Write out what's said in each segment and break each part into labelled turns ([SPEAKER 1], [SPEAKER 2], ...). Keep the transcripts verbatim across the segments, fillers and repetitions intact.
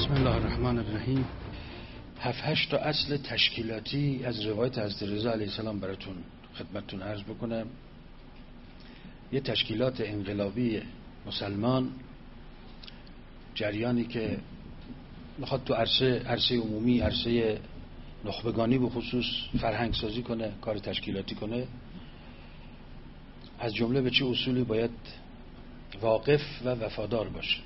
[SPEAKER 1] بسم الله الرحمن الرحیم. هفت هشت تا اصل تشکیلاتی از روایت حضرت رضا علیه السلام براتون خدمتتون عرض بکنم. یه تشکیلات انقلابی مسلمان، جریانی که میخواد تو عرصه عرصه عمومی، عرصه نخبگانی به خصوص فرهنگ سازی کنه، کار تشکیلاتی کنه، از جمله به چه اصولی باید واقف و وفادار باشه.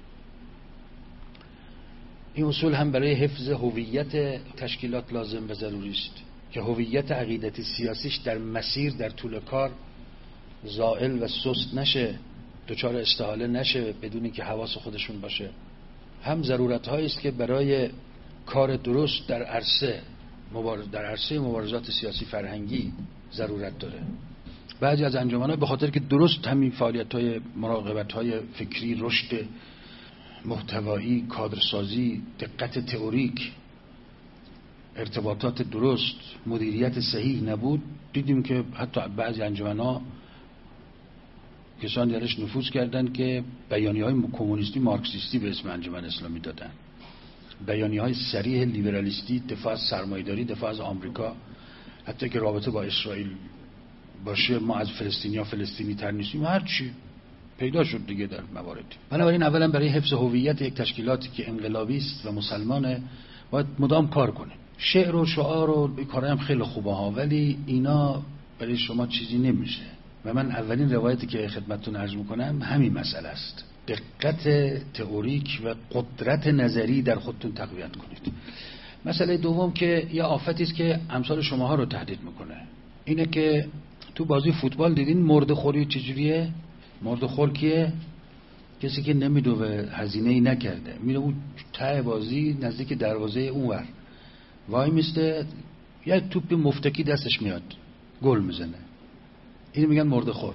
[SPEAKER 1] این اصول هم برای حفظ هویت تشکیلات لازم و ضروری است که هویت عقیدتی سیاسیش در مسیر در طول کار زائل و سست نشه، دچار استحاله نشه بدون که حواس خودشون باشه. هم ضرورت هایی است که برای کار درست در عرصه مبارز در عرصه مبارزات سیاسی فرهنگی ضرورت داره. بعضی از انجمن‌ها به خاطر که درست همین فعالیت‌های مراقبت‌های فکری، رشد محتوایی، کادرسازی، دقت تئوریک، ارتباطات درست، مدیریت صحیح نبود، دیدیم که حتی بعضی انجمن‌ها کسانی درش نفوذ کردند که بیانیه‌های کمونیستی مارکسیستی به اسم انجمن اسلامی دادن، بیانیه‌های صریح لیبرالیستی، دفاع از سرمایه‌داری، دفاع از آمریکا، حتی که رابطه با اسرائیل باشه ما از فلسطینیا فلسطینی تر نیستیم، هر چی پیدا شد دیگه در مواردی. بنابراین اولا برای حفظ هویت یک تشکیلاتی که انقلابی است و مسلمانه باید مدام کار کنه. شعر و شعار و این کارا هم خیلی خوبه ها، ولی اینا برای شما چیزی نمیشه. و من اولین روایتی که خدمتتون عرض میکنم همین مسئله است. دقت تئوریک و قدرت نظری در خودتون تقویت کنید. مسئله دوم که یه آفتی است که امثال شماها رو تهدید میکنه، اینه که تو بازی فوتبال دیدین مرده خوری چجوریه؟ مرده خور کیه؟ کسی که نمیدوه، هزینه ای نکرده، میره اون ته بازی نزدیک دروازه اونور وای میسته، یه توپ مفتکی دستش میاد گل میزنه، اینو میگن مرده خور.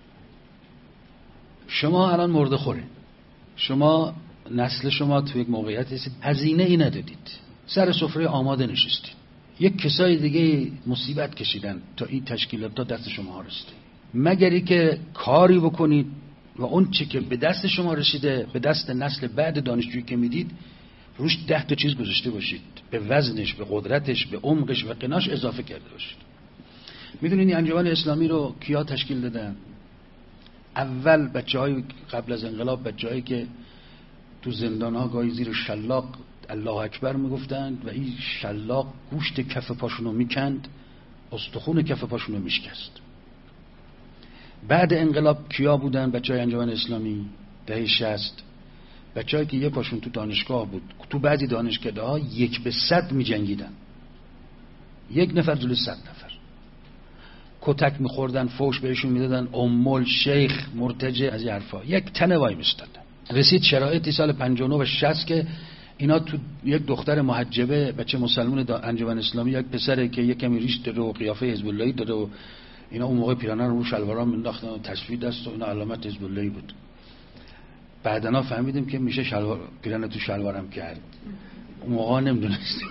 [SPEAKER 1] شما الان مرده خوره، شما نسل شما تو یک موقعیت هستید هزینه ای ندادید، سر سفره آماده نشستید، یک کسای دیگه مصیبت کشیدن تا این تشکیلات تا دست شما رسیده، مگری که کاری بکنید و اون چی که به دست شما رسیده به دست نسل بعد دانشجویی که میدید روش ده تا چیز گذاشته باشید، به وزنش، به قدرتش، به عمقش و قناش اضافه کرده باشید. میدونید این انجمن اسلامی رو کیا تشکیل دادن؟ اول بچهای قبل از انقلاب، بچه‌هایی که تو زندان‌ها گاهی زیر شلاق الله اکبر میگفتند و این شلاق گوشت کف پاشونو میکند، استخون کف پاشونو میشکست. بعد انقلاب کیا بودن بچهای انجمن اسلامی؟ دهه شصت بچه‌ای که یه پاشون تو دانشگاه بود، تو بعضی دانشکده‌ها یک به صد می‌جنگیدن، یک نفر جلوی صد نفر، کتک می‌خوردن، فوش بهشون میدادن، امول، شیخ، مرتجع، از این حرفا، یک تنه وای می‌ایستادن. رسید شرایطی سال پنجاه و نه و شصت که اینا تو یک دختر محجبه، بچه مسلمان انجمن اسلامی، یک پسره که یک کمی ریش داره و قیافه حزب اللهی داره و اینا اون موقع پیراهن رو شلوارا مینداختن و تصویر دست و اینا علامت حزب اللهی بود. بعدنا فهمیدیم که میشه شلوار پیراهن تو شلوارم کرد، اون موقع نمیدونستیم.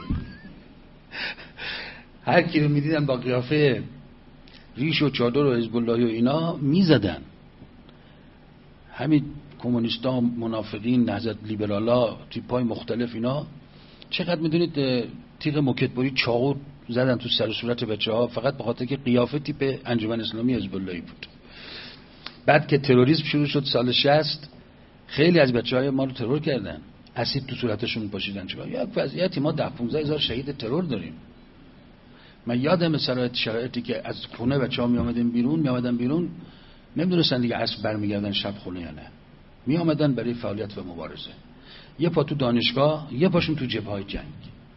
[SPEAKER 1] هر کی رو میدیدن با قیافه ریش و چادر و حزب اللهی و اینا میزدن. همین کمونیستا، منافقین، نهضت لیبرالا، تیپای مختلف اینا چقدر میدونید تیغ موکتبری چاقو زدن تو سر و صورت بچه‌ها فقط به خاطر که قیافه تیپ انجمن اسلامی حزب اللهی بود. بعد که تروریسم شروع شد سال شصت خیلی از بچه‌های ما رو ترور کردن، اسید تو صورتشون پاشیدن. چرا یک وضعیتی ما ده پانزده هزار شهید ترور داریم. من یادم شرایط شرایطی که از خونه بچه‌ها می اومدن بیرون می اومدن بیرون نمیدونستن دیگه عصر برمیگردن شب خونه یا نه، می اومدن برای فعالیت و مبارزه، یه پا تو دانشگاه، یه پاشون تو جبهه‌های جنگ.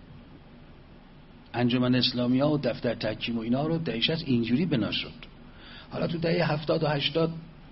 [SPEAKER 1] انجمن اسلامی ها و دفتر تحکیم و اینا رو دهش از اینجوری بنا شد. حالا تو دهه هفتاد و هشتاد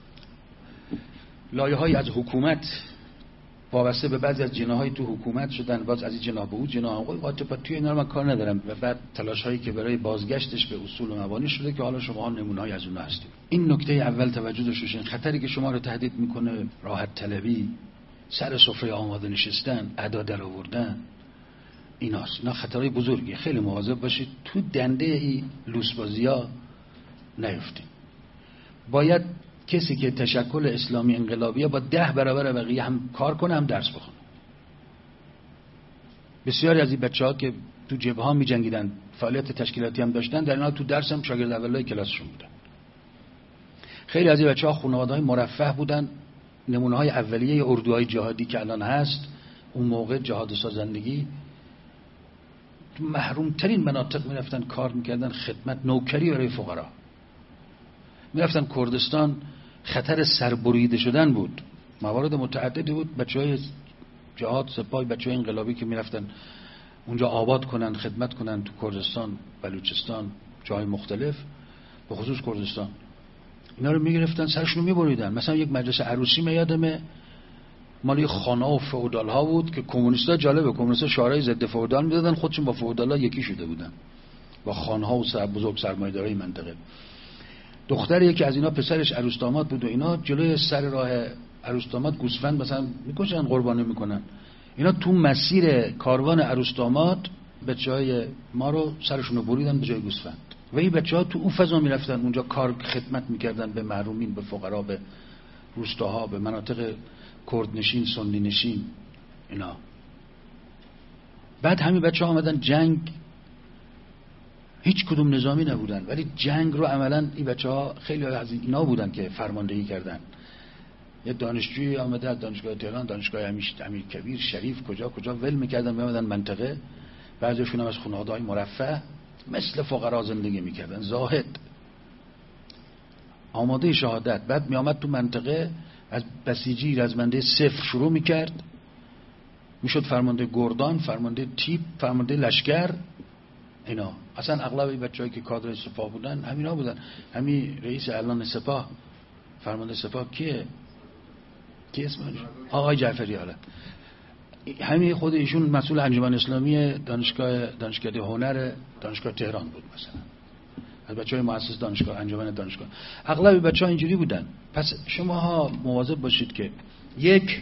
[SPEAKER 1] لایه های از حکومت وابسته به بعضی از جناهای تو حکومت شدن، باز از این جناح به اون جناح، قاطع توی اینا رو من کار ندارم. و بعد تلاش هایی که برای بازگشتش به اصول و مبانی شده که حالا شما نمونه‌ای از اونها هستید. این نکته اول توجه داشته باشین. خطری که شما رو تهدید میکنه راحت طلبی، سر سفره آماده نشستن، ادا در آوردن، ایناست. اینا خطرهای بزرگی، خیلی مواظب باشید تو دنده ای لوسبازی‌ها نیفتید. باید کسی که تشکل اسلامی انقلابیه با ده برابر بقیه هم کار کنه هم درس بخونه. بسیاری از این بچه‌ها که تو جبهه‌ها می‌جنگیدن، فعالیت تشکیلاتی هم داشتن، در اینا تو درس هم شاگرد اولای کلاسشون بودن. خیلی از این بچه‌ها خانواده‌های مرفه بودن. نمونه‌های اولیه اردوهای جهادی که الان هست، اون موقع جهاد سازندگی تو محرومترین مناطق میرفتن کار میکردن، خدمت نوکری برای فقرا. میرفتن کردستان، خطر سربریده شدن بود، موارد متعددی بود. بچهای جهاد سپاه، بچهای انقلابی که میرفتن اونجا آباد کنن، خدمت کنن تو کردستان، بلوچستان، جای مختلف، به خصوص کردستان، اینا رو میگرفتن سرشون رو میبریدن. مثلا یک مجلس عروسی میادمه مالی خانه و فئودال ها بود که کمونیستا، جالبه، کمونیستا شعارهای ضد فئودال میدادن، خودشون با فئودال ها یکی شده بودن، با خانه ها و سر بزرگ سرمایه‌دارای منطقه. دختر یکی از اینا پسرش عروس داماد بود و اینا جلوی سر راه عروس داماد گوسفند مثلا میکشن، قربانی میکنن. اینا تو مسیر کاروان عروس داماد بچهای ما رو سرشون رو بریدن به جای گوسفند. و این بچه‌ها تو اون فضا میرفتن اونجا کار خدمت میکردن به محرومین، به فقرا، به روستاها، به مناطق کردنشین، سنی نشین اینا. بعد همین بچه‌ها آمدن جنگ، هیچ کدوم نظامی نبودن ولی جنگ رو عملاً این بچه‌ها خیلی از اینا بودن که فرماندهی کردن. یه دانشجویی آمده از دانشگاه تهران، دانشگاه امیرکبیر، شریف، کجا کجا ول میکردن میامدن منطقه، بعضیشون هم از خانواده‌های مرفه مثل فقرا زندگی میکردن، زاهد، آماده شهادت. بعد میامد تو منطقه از بسیجی رزمنده صفر شروع میکرد، میشد فرمانده گردان، فرمانده تیپ، فرمانده لشکر. اینا اصلا اغلب این بچه‌هایی که کادر سپاه بودن همینا بودن. همین رئیس اعلان سپاه، فرمانده سپاه کیه؟ کی اسمش؟ آقای جعفری. حالا همین خود ایشون مسئول انجمن اسلامی دانشگاه دانشکده هنر دانشگاه تهران بود مثلا، از بچه‌های مؤسس دانشگاه، انجمن دانشگاه. اغلب بچه‌ها اینجوری بودن. پس شماها مواظب باشید که یک،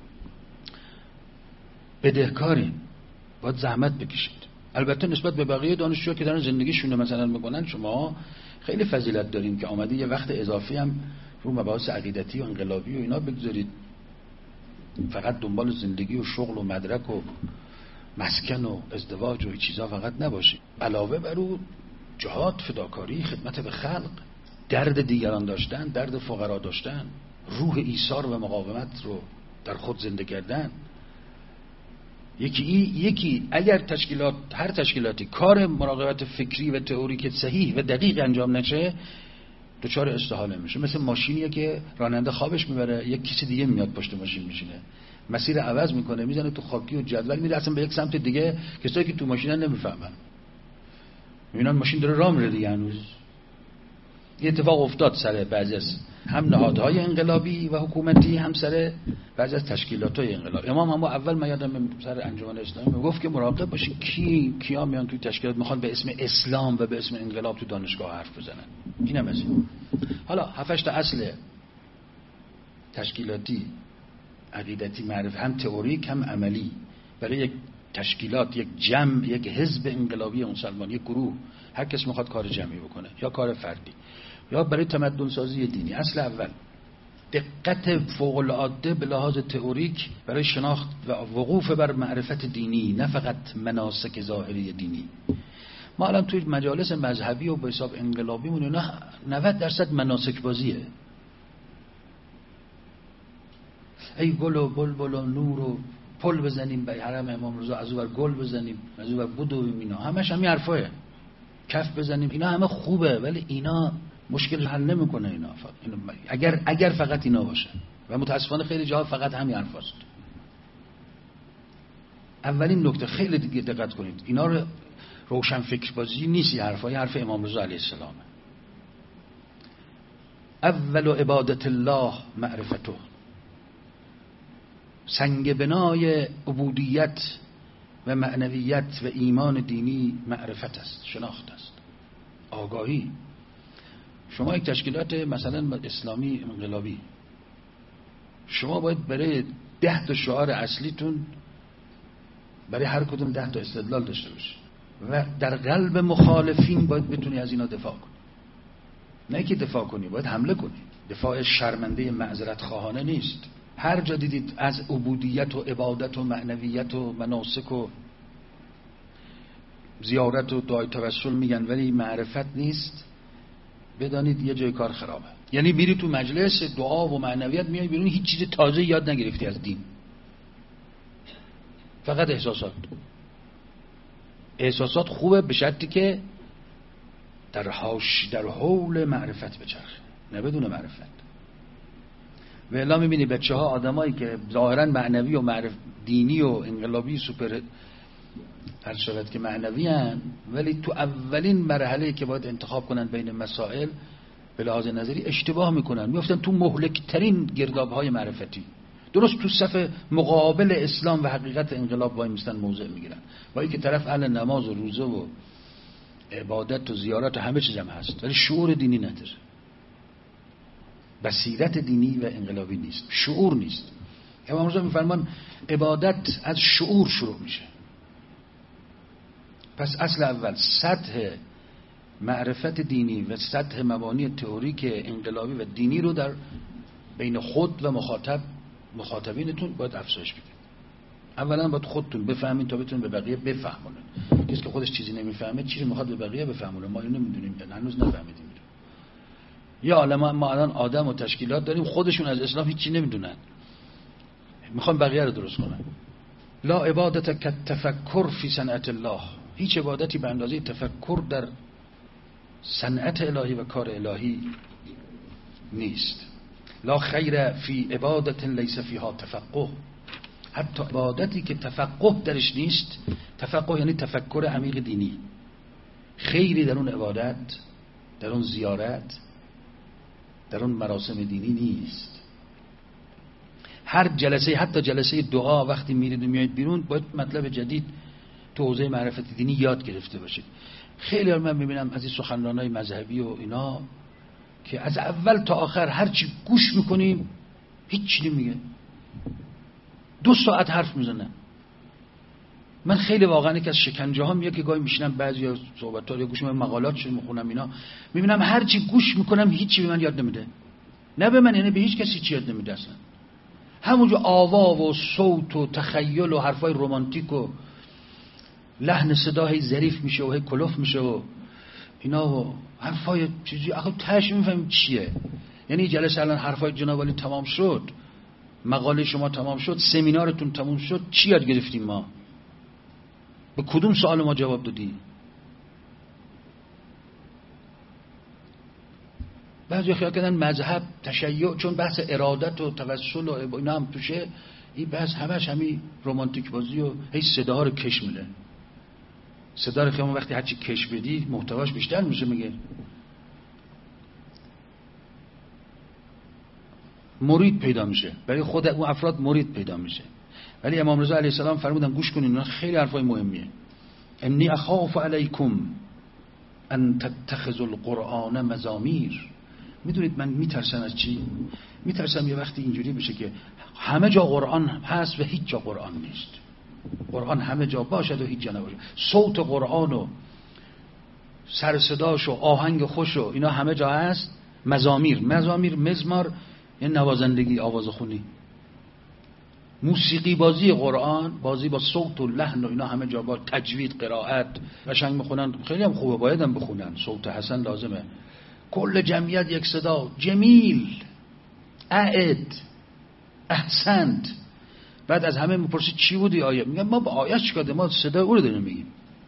[SPEAKER 1] بدهکارین، باید زحمت بکشید. البته نسبت به بقیه دانشجوها که دارن زندگیشون رو مثلا میکنن، شما خیلی فضیلت دارین که آمده یه وقت اضافی هم رو مباحث عقیدتی و انقلابی و اینا بگذارید، فقط دنبال زندگی و شغل و مدرک و مسکن و ازدواج و این چیزا فقط نباشید. علاوه بر اون جهاد، فداکاری، خدمت به خلق، درد دیگران داشتن، درد فقرا داشتن، روح ایثار و مقاومت رو در خود زنده کردن. یکی یکی اگر تشکیلات، هر تشکیلاتی کار مراقبت فکری و تئوریک صحیح و دقیق انجام نشه، دچار استحاله میشه. مثل ماشینیه که راننده خوابش میبره، یک کسی دیگه میاد پشت ماشین میشینه، مسیر عوض میکنه، میزنه تو خاکی و جدول، میره اصلا به یک سمت دیگه. کسایی که تو ماشینن نمیفهمن، میبینن ماشین داره راه میره دیگه. هنوز یه اتفاق افتاد سر بعضی از هم نهادهای انقلابی و حکومتی، هم سر بعضی از تشکیلات‌های انقلابی. امام هم اول من یادم سر انجمن اسلامی میگفت که مراقب باشید کی کیا میان توی تشکیلات میخوان به اسم اسلام و به اسم انقلاب تو دانشگاه حرف بزنن. اینم از این. حالا هفت تا اصل تشکیلاتی، عقیدتی، معرفی، هم تئوریک هم عملی، برای یک تشکیلات، یک جمع، یک حزب انقلابی مسلمان، یک گروه، هر کس میخواد کار جمعی بکنه یا کار فردی یا برای تمدن سازی دینی. اصل اول دقت فوق العاده به لحاظ تئوریک برای شناخت و وقوف بر معرفت دینی، نه فقط مناسک ظاهری دینی. ما الان توی مجالس مذهبی و به حساب انقلابی مون نه نود درصد مناسک بازیه. ای گل و بلبل و نور و پل بزنیم به حرم امام رضا، از اون ور گل بزنیم، از اون ور بدویم، اینا همش همین حرفاه. کف بزنیم، اینا همه خوبه ولی اینا مشکل حل نمیکنه. اینا فقط اینا اگر اگر فقط اینا باشه، و متاسفانه خیلی جاها فقط همین حرفاست. اولین نکته خیلی دیگه دقت کنید، اینا رو روشن فکر بازی نیست. حرفای حرف امام رضا علیه السلام. اول عبادت الله معرفته، سنگ بنای عبودیت و معنویت و ایمان دینی معرفت است، شناخت است، آگاهی. شما یک تشکیلات مثلا اسلامی انقلابی، شما باید برای ده تا شعار اصلیتون برای هر کدوم ده تا استدلال داشته باشید و در قلب مخالفین باید بتونی از اینا دفاع کنی. نه که دفاع کنی، باید حمله کنی. دفاع شرمنده معذرت خواهانه نیست. هر جا دیدید از عبودیت و عبادت و معنویت و مناسک و زیارت و دعای توسل میگن ولی معرفت نیست، بدانید یه جای کار خرابه. یعنی میری تو مجلس دعا و معنویت، میای بیرون هیچ چیز تازه یاد نگرفتی از دین، فقط احساسات. احساسات خوبه به شرطی که در حوش در حول معرفت بچرخه، نه بدون معرفت. و الا میبینی بچه ها آدمایی که ظاهرا معنوی و معرف دینی و انقلابی سوپر هر شود که معنوی هن، ولی تو اولین مرحله که باید انتخاب کنن بین مسائل به لحاظ نظری اشتباه میکنن، میفتن تو مهلکترین گرداب های معرفتی. درست تو صف مقابل اسلام و حقیقت انقلاب وای میستن موضع میگیرن، با اینکه طرف اهل نماز و روزه و عبادت و زیارت و همه چیزم هست، ولی شعور دینی نداره، بصیرت دینی و انقلابی نیست، شعور نیست. امام رضا میفرمان عبادت از شعور شروع میشه. پس اصل اول سطح معرفت دینی و سطح مبانی تئوریک انقلابی و دینی رو در بین خود و مخاطب مخاطبینتون باید افزایش بدید. اولا باید خودتون بفهمین تا بتونین به بقیه بفهمونن. کسی که خودش چیزی نمیفهمه چی رو میخواد به بقیه بفهمونه؟ ما اینو نمیدونیم، هنوز نفهمیدیم. یا عالم ما الان آدم و تشکیلات داریم خودشون از اسلام هیچی نمیدونن، میخوان بقیه رو درست کنن. لا عبادت کالتفکر فی صنعت الله، هیچ عبادتی به اندازه تفکر در صنعت الهی و کار الهی نیست. لا خیر فی عبادت لیس فیها تفقه، حتی عبادتی که تفقه درش نیست، تفقه یعنی تفکر عمیق دینی، خیری در اون عبادت، در اون زیارت، در اون مراسم دینی نیست. هر جلسه، حتی جلسه دعا، وقتی میرید و میایید بیرون باید مطلب جدید تو حوزه معرفت دینی یاد گرفته باشید. خیلی من میبینم از این سخنرانای مذهبی و اینا که از اول تا آخر هر چی گوش میکنیم هیچ چی نمیگه، دو ساعت حرف میزنه. من خیلی واقعا که از شکنجه ها میاد که گاهی میشینم بعضی صحبت ها یا گوش میکنم مقالاتشون میخونم اینا، میبینم هر چی گوش میکنم هیچ چی به من یاد نمیده. نه به من، یعنی به هیچ کسی چی یاد نمیده اصلا. همونجا آوا و صوت و تخیل و حرفای رمانتیک و لحن صدای ظریف میشه و هی کلوف میشه و اینا و حرفای چیزی آخه تاش میفهمیم چیه. یعنی جلسه الان حرفای جناب علی تمام شد، مقاله شما تمام شد، سمینارتون تمام شد، چی یاد گرفتیم ما؟ به کدوم سوال ما جواب دادی؟ بعضی خیال کردن مذهب تشیع چون بحث ارادت و توسل و اینا هم توشه، این بحث همش همین رمانتیک بازی و هی صداها رو کش میده. صدا رو خیلی وقتی هرچی کش بدی محتواش بیشتر میشه. میگه مرید پیدا میشه، برای خود اون افراد مرید پیدا میشه. ولی امام رضا علیه السلام فرمودن گوش کنین، اینا خیلی حرفای مهمیه. انی اخاف علیکم ان تتخذوا القرآن مزامیر. میدونید من میترسم از چی؟ میترسم یه وقتی اینجوری بشه که همه جا قرآن هست و هیچ جا قرآن نیست. قرآن همه جا باشد و هیچ جا نباشه. صوت قرآن و سر صداش و آهنگ خوش و اینا همه جا هست. مزامیر، مزامیر مزمار یعنی نوازندگی، آوازخونی، موسیقی بازی قرآن، بازی با صوت و لحن و اینا همه جا، با تجوید، قرائت قشنگ میخونن، خیلی هم خوبه، باید هم بخونن، صوت حسن لازمه، کل جمعیت یک صدا، جمیل، اعد، احسنت. بعد از همه میپرسید چی بودی آیه؟ میگن ما با آیه چیکار داریم، ما صدا او رو داریم میگیم.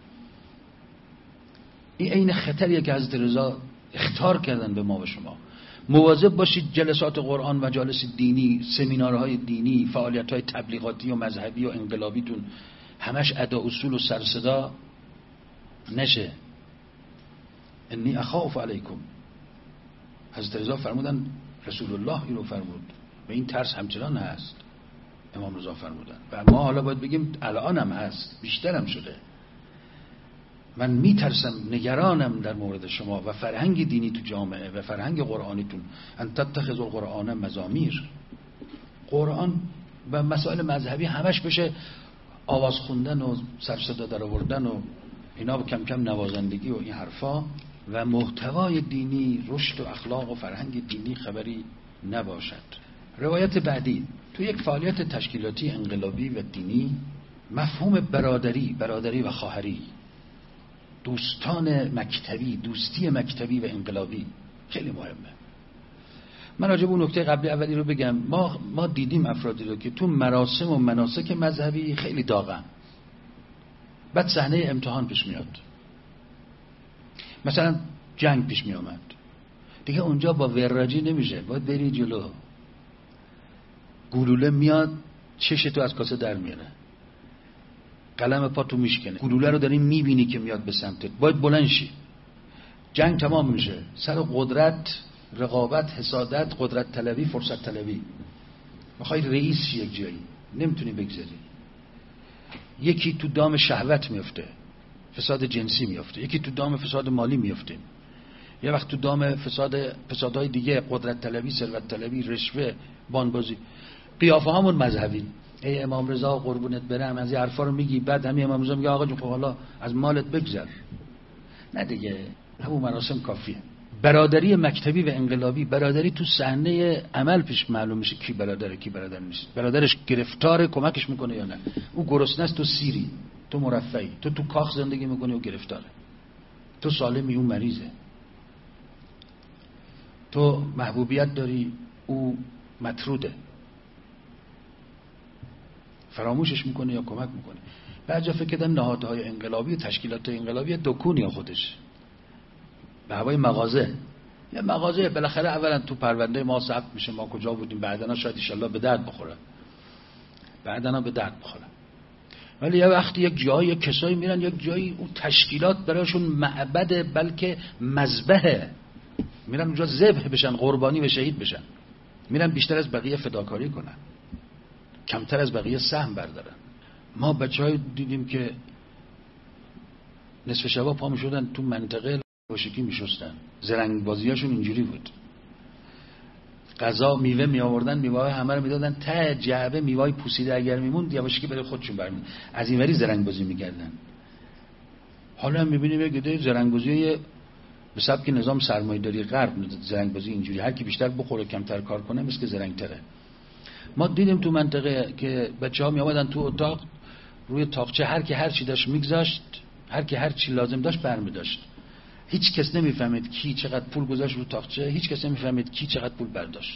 [SPEAKER 1] این عین خطریه که حضرت رضا اخطار کردن به ما و شما. مواظب باشید جلسات قرآن، مجالس دینی، سمینارهای دینی، فعالیت‌های تبلیغاتی و مذهبی و انقلابیتون همش ادا اصول و سر صدا نشه. انی اخاف علیکم. حضرت رضا فرمودن، رسول الله اینو فرمود و این ترس همچنان هست. امام رضا فرمودن و ما حالا باید بگیم الان هم هست، بیشتر هم شده. من میترسم، نگرانم در مورد شما و فرهنگ دینی تو جامعه و فرهنگ قرآنیتون، ان تتخذوا القرآن مزامیر. قرآن و مسائل مذهبی همش بشه آواز خوندن و سر صدا در آوردن و اینا، با کم کم نوازندگی و این حرفا و محتوای دینی، رشد و اخلاق و فرهنگ دینی خبری نباشد. روایت بعدی، تو یک فعالیت تشکیلاتی انقلابی و دینی مفهوم برادری، برادری و خواهری دوستان مکتبی، دوستی مکتبی و انقلابی خیلی مهمه. من راجع به اون نکته قبلی اولی رو بگم. ما ما دیدیم افرادی رو که تو مراسم و مناسک مذهبی خیلی داغن، بعد صحنه امتحان پیش میاد، مثلا جنگ پیش می آمد، دیگه اونجا با وراجی نمیشه، باید بری جلو. گلوله میاد چش تو از کاسه در میاره، قلم پا تو میشکنه، گلوله رو داری میبینی که میاد به سمتت، باید بلند شی. جنگ تمام میشه، سر قدرت، رقابت، حسادت، قدرت طلبی، فرصت طلبی، میخوای رئیس شی یک جایی، نمیتونی بگذاری. یکی تو دام شهوت میفته، فساد جنسی میفته، یکی تو دام فساد مالی میفته، یه وقت تو دام فساد فسادهای دیگه، قدرت طلبی، ثروت طلبی، رشوه، بانبازی. قیافه همون مذهبی، ای امام رضا قربونت برم، از این حرفا رو میگی، بعد همین امام رضا میگه آقا جون خب حالا از مالت بگذر. نه دیگه، همون مراسم کافیه. برادری مکتبی و انقلابی، برادری تو صحنه عمل پیش معلوم میشه کی برادره کی برادر نیست. برادرش گرفتار کمکش میکنه یا نه. او گرسنه است تو سیری، تو مرفعی، تو تو کاخ زندگی میکنی و گرفتاره، تو سالمی اون مریضه، تو محبوبیت داری او مطروده، فراموشش میکنه یا کمک میکنه. بعد جا فکر کردن نهادهای انقلابی و تشکیلات انقلابی دکون یا خودش به هوای مغازه، یه مغازه بالاخره اولا تو پرونده ما ثبت میشه ما کجا بودیم، بعدنا شاید ان شاءالله به درد بخوره، بعدنا به درد بخوره. ولی یه وقتی یک جایی کسایی میرن یک جایی اون تشکیلات براشون معبد بلکه مذبحه، میرن اونجا ذبح بشن، قربانی و شهید بشن، میرن بیشتر از بقیه فداکاری کنن، کمتر از بقیه سهم بردارن. ما بچهای دیدیم که نصف شبا پا میشدن تو منطقه باشکی میشستن، زرنگ بازیاشون اینجوری بود. غذا میوه می آوردن، میوه همه رو میدادن، ته جعبه میوه پوسیده اگر میموند یواشکی برای خودشون برمی، از این وری زرنگ بازی میکردن. حالا هم میبینیم یک عده زرنگ بازی به سبک نظام سرمایه‌داری غرب، زرنگ بازی اینجوری، هر کی بیشتر بخوره کمتر کار کنه مثل که زرنگ تره. ما دیدیم تو منطقه که بچه‌ها می آمدن تو اتاق، روی تاقچه هر کی هر چی داشت میگذاشت، هر کی هر چی لازم داشت برمی داشت. هیچ کس نمیفهمید کی چقدر پول گذاشت رو تاقچه، هیچ کس نمیفهمید کی چقدر پول برداشت.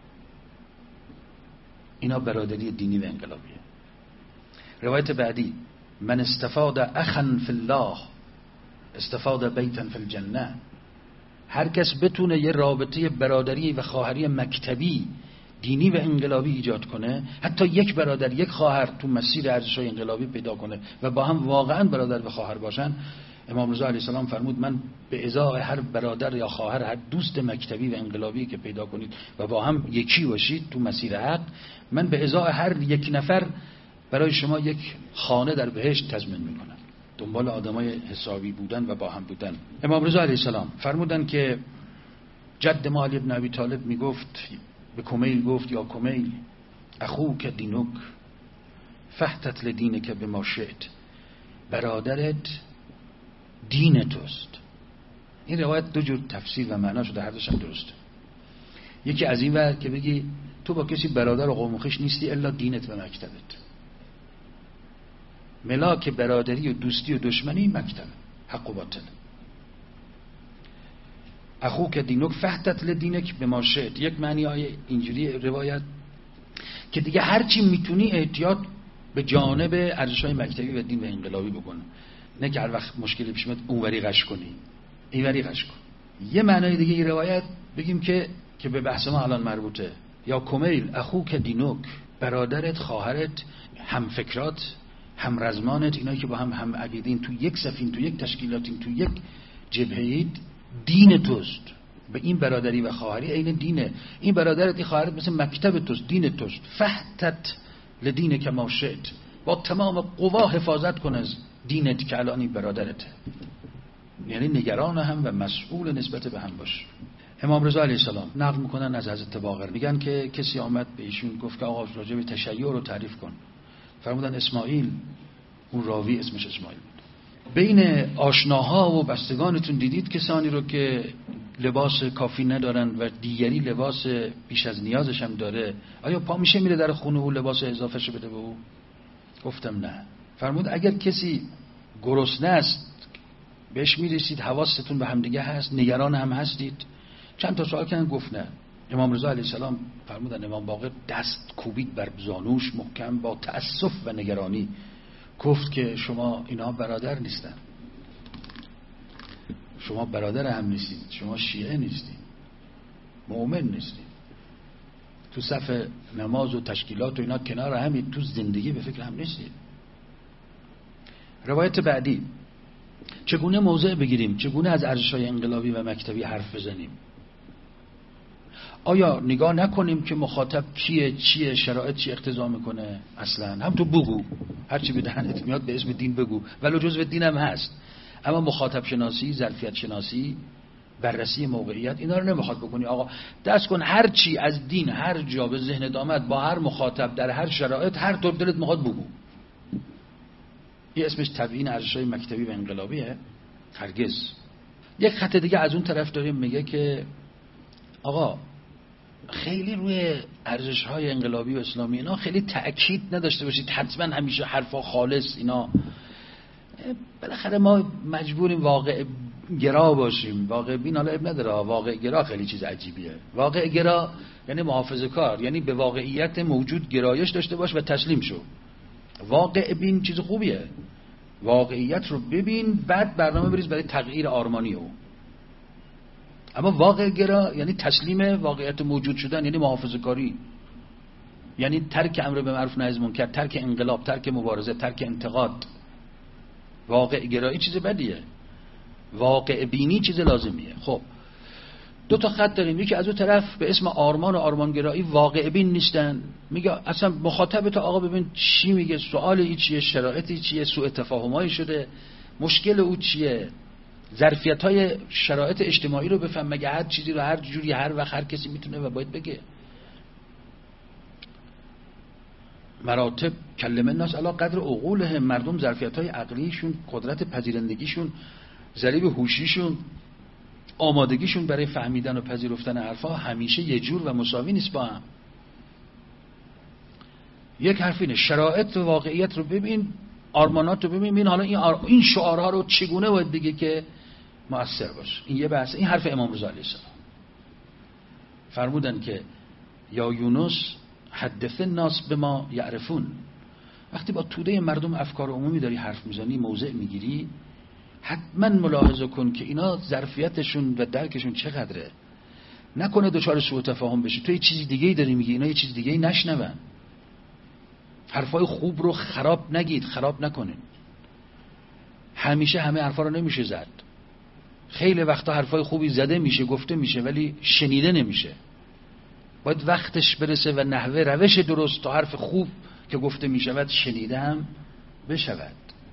[SPEAKER 1] اینا برادری دینی و انقلابیه. روایت بعدی، من استفاد اخا فی الله استفاد بیتا فی الجنه. هر کس بتونه یه رابطه برادری و خواهری مکتبی دینی و انقلابی ایجاد کنه، حتی یک برادر یک خواهر تو مسیر ارزش‌های انقلابی پیدا کنه و با هم واقعا برادر و خواهر باشن، امام رضا علیه السلام فرمود من به ازای هر برادر یا خواهر، هر دوست مکتبی و انقلابی که پیدا کنید و با هم یکی باشید تو مسیر حق، من به ازای هر یک نفر برای شما یک خانه در بهشت تضمین میکنم. دنبال آدمای حسابی بودن و با هم بودن. امام رضا علیه السلام فرمودن که جد ما علی بن ابی طالب میگفت، به کمیل گفت یا کمیل اخوک دینک فحتت لدینک بما شئت، برادرت دین توست. این روایت دو جور تفسیر و معنا شده، هر دوش هم درسته. یکی از این ور که بگی تو با کسی برادر و قوم و خویش نیستی الا دینت و مکتبت. ملاک برادری و دوستی و دشمنی مکتب، حق و باطل. اخوک دینک فحتت لدینک بما شئت، یک معنی های اینجوری روایت که دیگه هرچی میتونی احتیاط به جانب ارزش‌های مکتبی و دین و انقلابی بکن، نه که هر وقت مشکلی پیش اومد اونوری غش کنی اینوری غش کن. یه معنای دیگه این روایت بگیم که که به بحث ما الان مربوطه، یا کمیل اخوک دینک، برادرت، خواهرت، هم فکرات، هم رزمانت، اینایی که با هم هم عقیدین، تو یک صفین، تو یک تشکیلاتین، تو یک جبهه‌اید، دین توست. به این برادری و خواهری عین دینه. این برادرت این خواهرت مثل مکتب توست، دین توست. فحتت لدینک ما شئت، با تمام قوا حفاظت کن از دینت که الان این برادرته، یعنی نگران هم و مسئول نسبت به هم باش. امام رضا علیه السلام نقل میکنن از حضرت باقر، میگن که کسی آمد به ایشون گفت که آقا راجع به تشیع رو تعریف کن. فرمودن اسماعیل، اون راوی اسمش اسماعیل بود. بین آشناها و بستگانتون دیدید کسانی رو که لباس کافی ندارن و دیگری لباس بیش از نیازش هم داره، آیا پا میشه میره در خونه او لباس اضافه شه بده به او؟ گفتم نه. فرمود اگر کسی گرسنه است بهش میرسید، حواستون به همدیگه هست، نگران هم هستید. چند تا سوال کردن گفت نه. امام رضا علیه السلام فرمودن امام باقر دست کوبید بر زانوش محکم با تأسف و نگرانی، گفت که شما اینا برادر نیستن، شما برادر هم نیستید، شما شیعه نیستید، مؤمن نیستید، تو صف نماز و تشکیلات و اینا کنار همید، تو زندگی به فکر هم نیستید. روایت بعدی، چگونه موضع بگیریم؟ چگونه از ارزش‌های انقلابی و مکتبی حرف بزنیم؟ آیا نگاه نکنیم که مخاطب کیه، چیه، شرایط چی اقتضا میکنه؟ اصلا هم تو بگو، هر چی به دهنت میاد به اسم دین بگو، ولو جزء دین هم هست، اما مخاطب شناسی، ظرفیت شناسی، بررسی موقعیت، اینا رو نمیخواد بکنی. آقا دست کن هر چی از دین هر جا به ذهن دامد با هر مخاطب در هر شرایط هر طور دلت میخواد بگو. این اسمش تبیین ارزش‌های مکتبی و انقلابیه؟ هرگز. یک خط دیگه از اون طرف داریم میگه که آقا خیلی روی ارزش‌های انقلابی و اسلامی اینا خیلی تأکید نداشته باشید، حتما همیشه حرفا خالص اینا. بالاخره ما مجبوریم واقع گرا باشیم. واقع بین حالا اب نداره، واقع گرا خیلی چیز عجیبیه. واقع گرا یعنی محافظه کار، یعنی به واقعیت موجود گرایش داشته باش و تسلیم شو. واقع بین چیز خوبیه، واقعیت رو ببین بعد برنامه بریز برای تغییر آرمانی او. اما واقع گرا یعنی تسلیم واقعیت موجود شدن، یعنی محافظه کاری، یعنی ترک امر به معروف نهی از منکر، ترک انقلاب، ترک مبارزه، ترک انتقاد. واقع گرایی چیز بدیه، واقع بینی چیز لازمیه. خب دو تا خط داریم، یکی از اون طرف به اسم آرمان و آرمانگرایی واقع بین نیستن، میگه اصلا مخاطب تو آقا ببین چی میگه، سوال ای چیه، شرایطی چیه، سوء تفاهمایی شده، مشکل او چیه، ظرفیت‌های شرایط اجتماعی رو بفهم. مگه هر چیزی رو هر جوری هر وقت هر کسی میتونه و باید بگه؟ مراتب کلمه الناس علی قدر عقولهم، مردم ظرفیت‌های عقلیشون، قدرت پذیرندگیشون، ضریب هوشیشون، آمادگیشون برای فهمیدن و پذیرفتن حرفا همیشه یه جور و مساوی نیست با هم. یک حرف اینه، شرایط و واقعیت رو ببین، آرمانات رو ببین، ببین حالا این آر... این شعارها رو چگونه باید بگه که مؤثر باشه. این یه بحث. این حرف امام رضا علیه السلام فرمودن که یا یونس حدث الناس بما یعرفون. وقتی با توده مردم افکار عمومی داری حرف میزنی، موضع میگیری، حتما ملاحظه کن که اینا ظرفیتشون و درکشون چقدره. نکنه دچار سوء تفاهم بشی، تو یه چیزی دیگه‌ای داری میگی، اینا یه چیز دیگه‌ای نشنون. حرفای خوب رو خراب نگید، خراب نکنین. همیشه همه حرفا رو نمیشه زد. خیلی وقتا حرفای خوبی زده میشه، گفته میشه، ولی شنیده نمیشه. باید وقتش برسه و نحوه روش درست تا حرف خوب که گفته میشود شنیده هم بشود.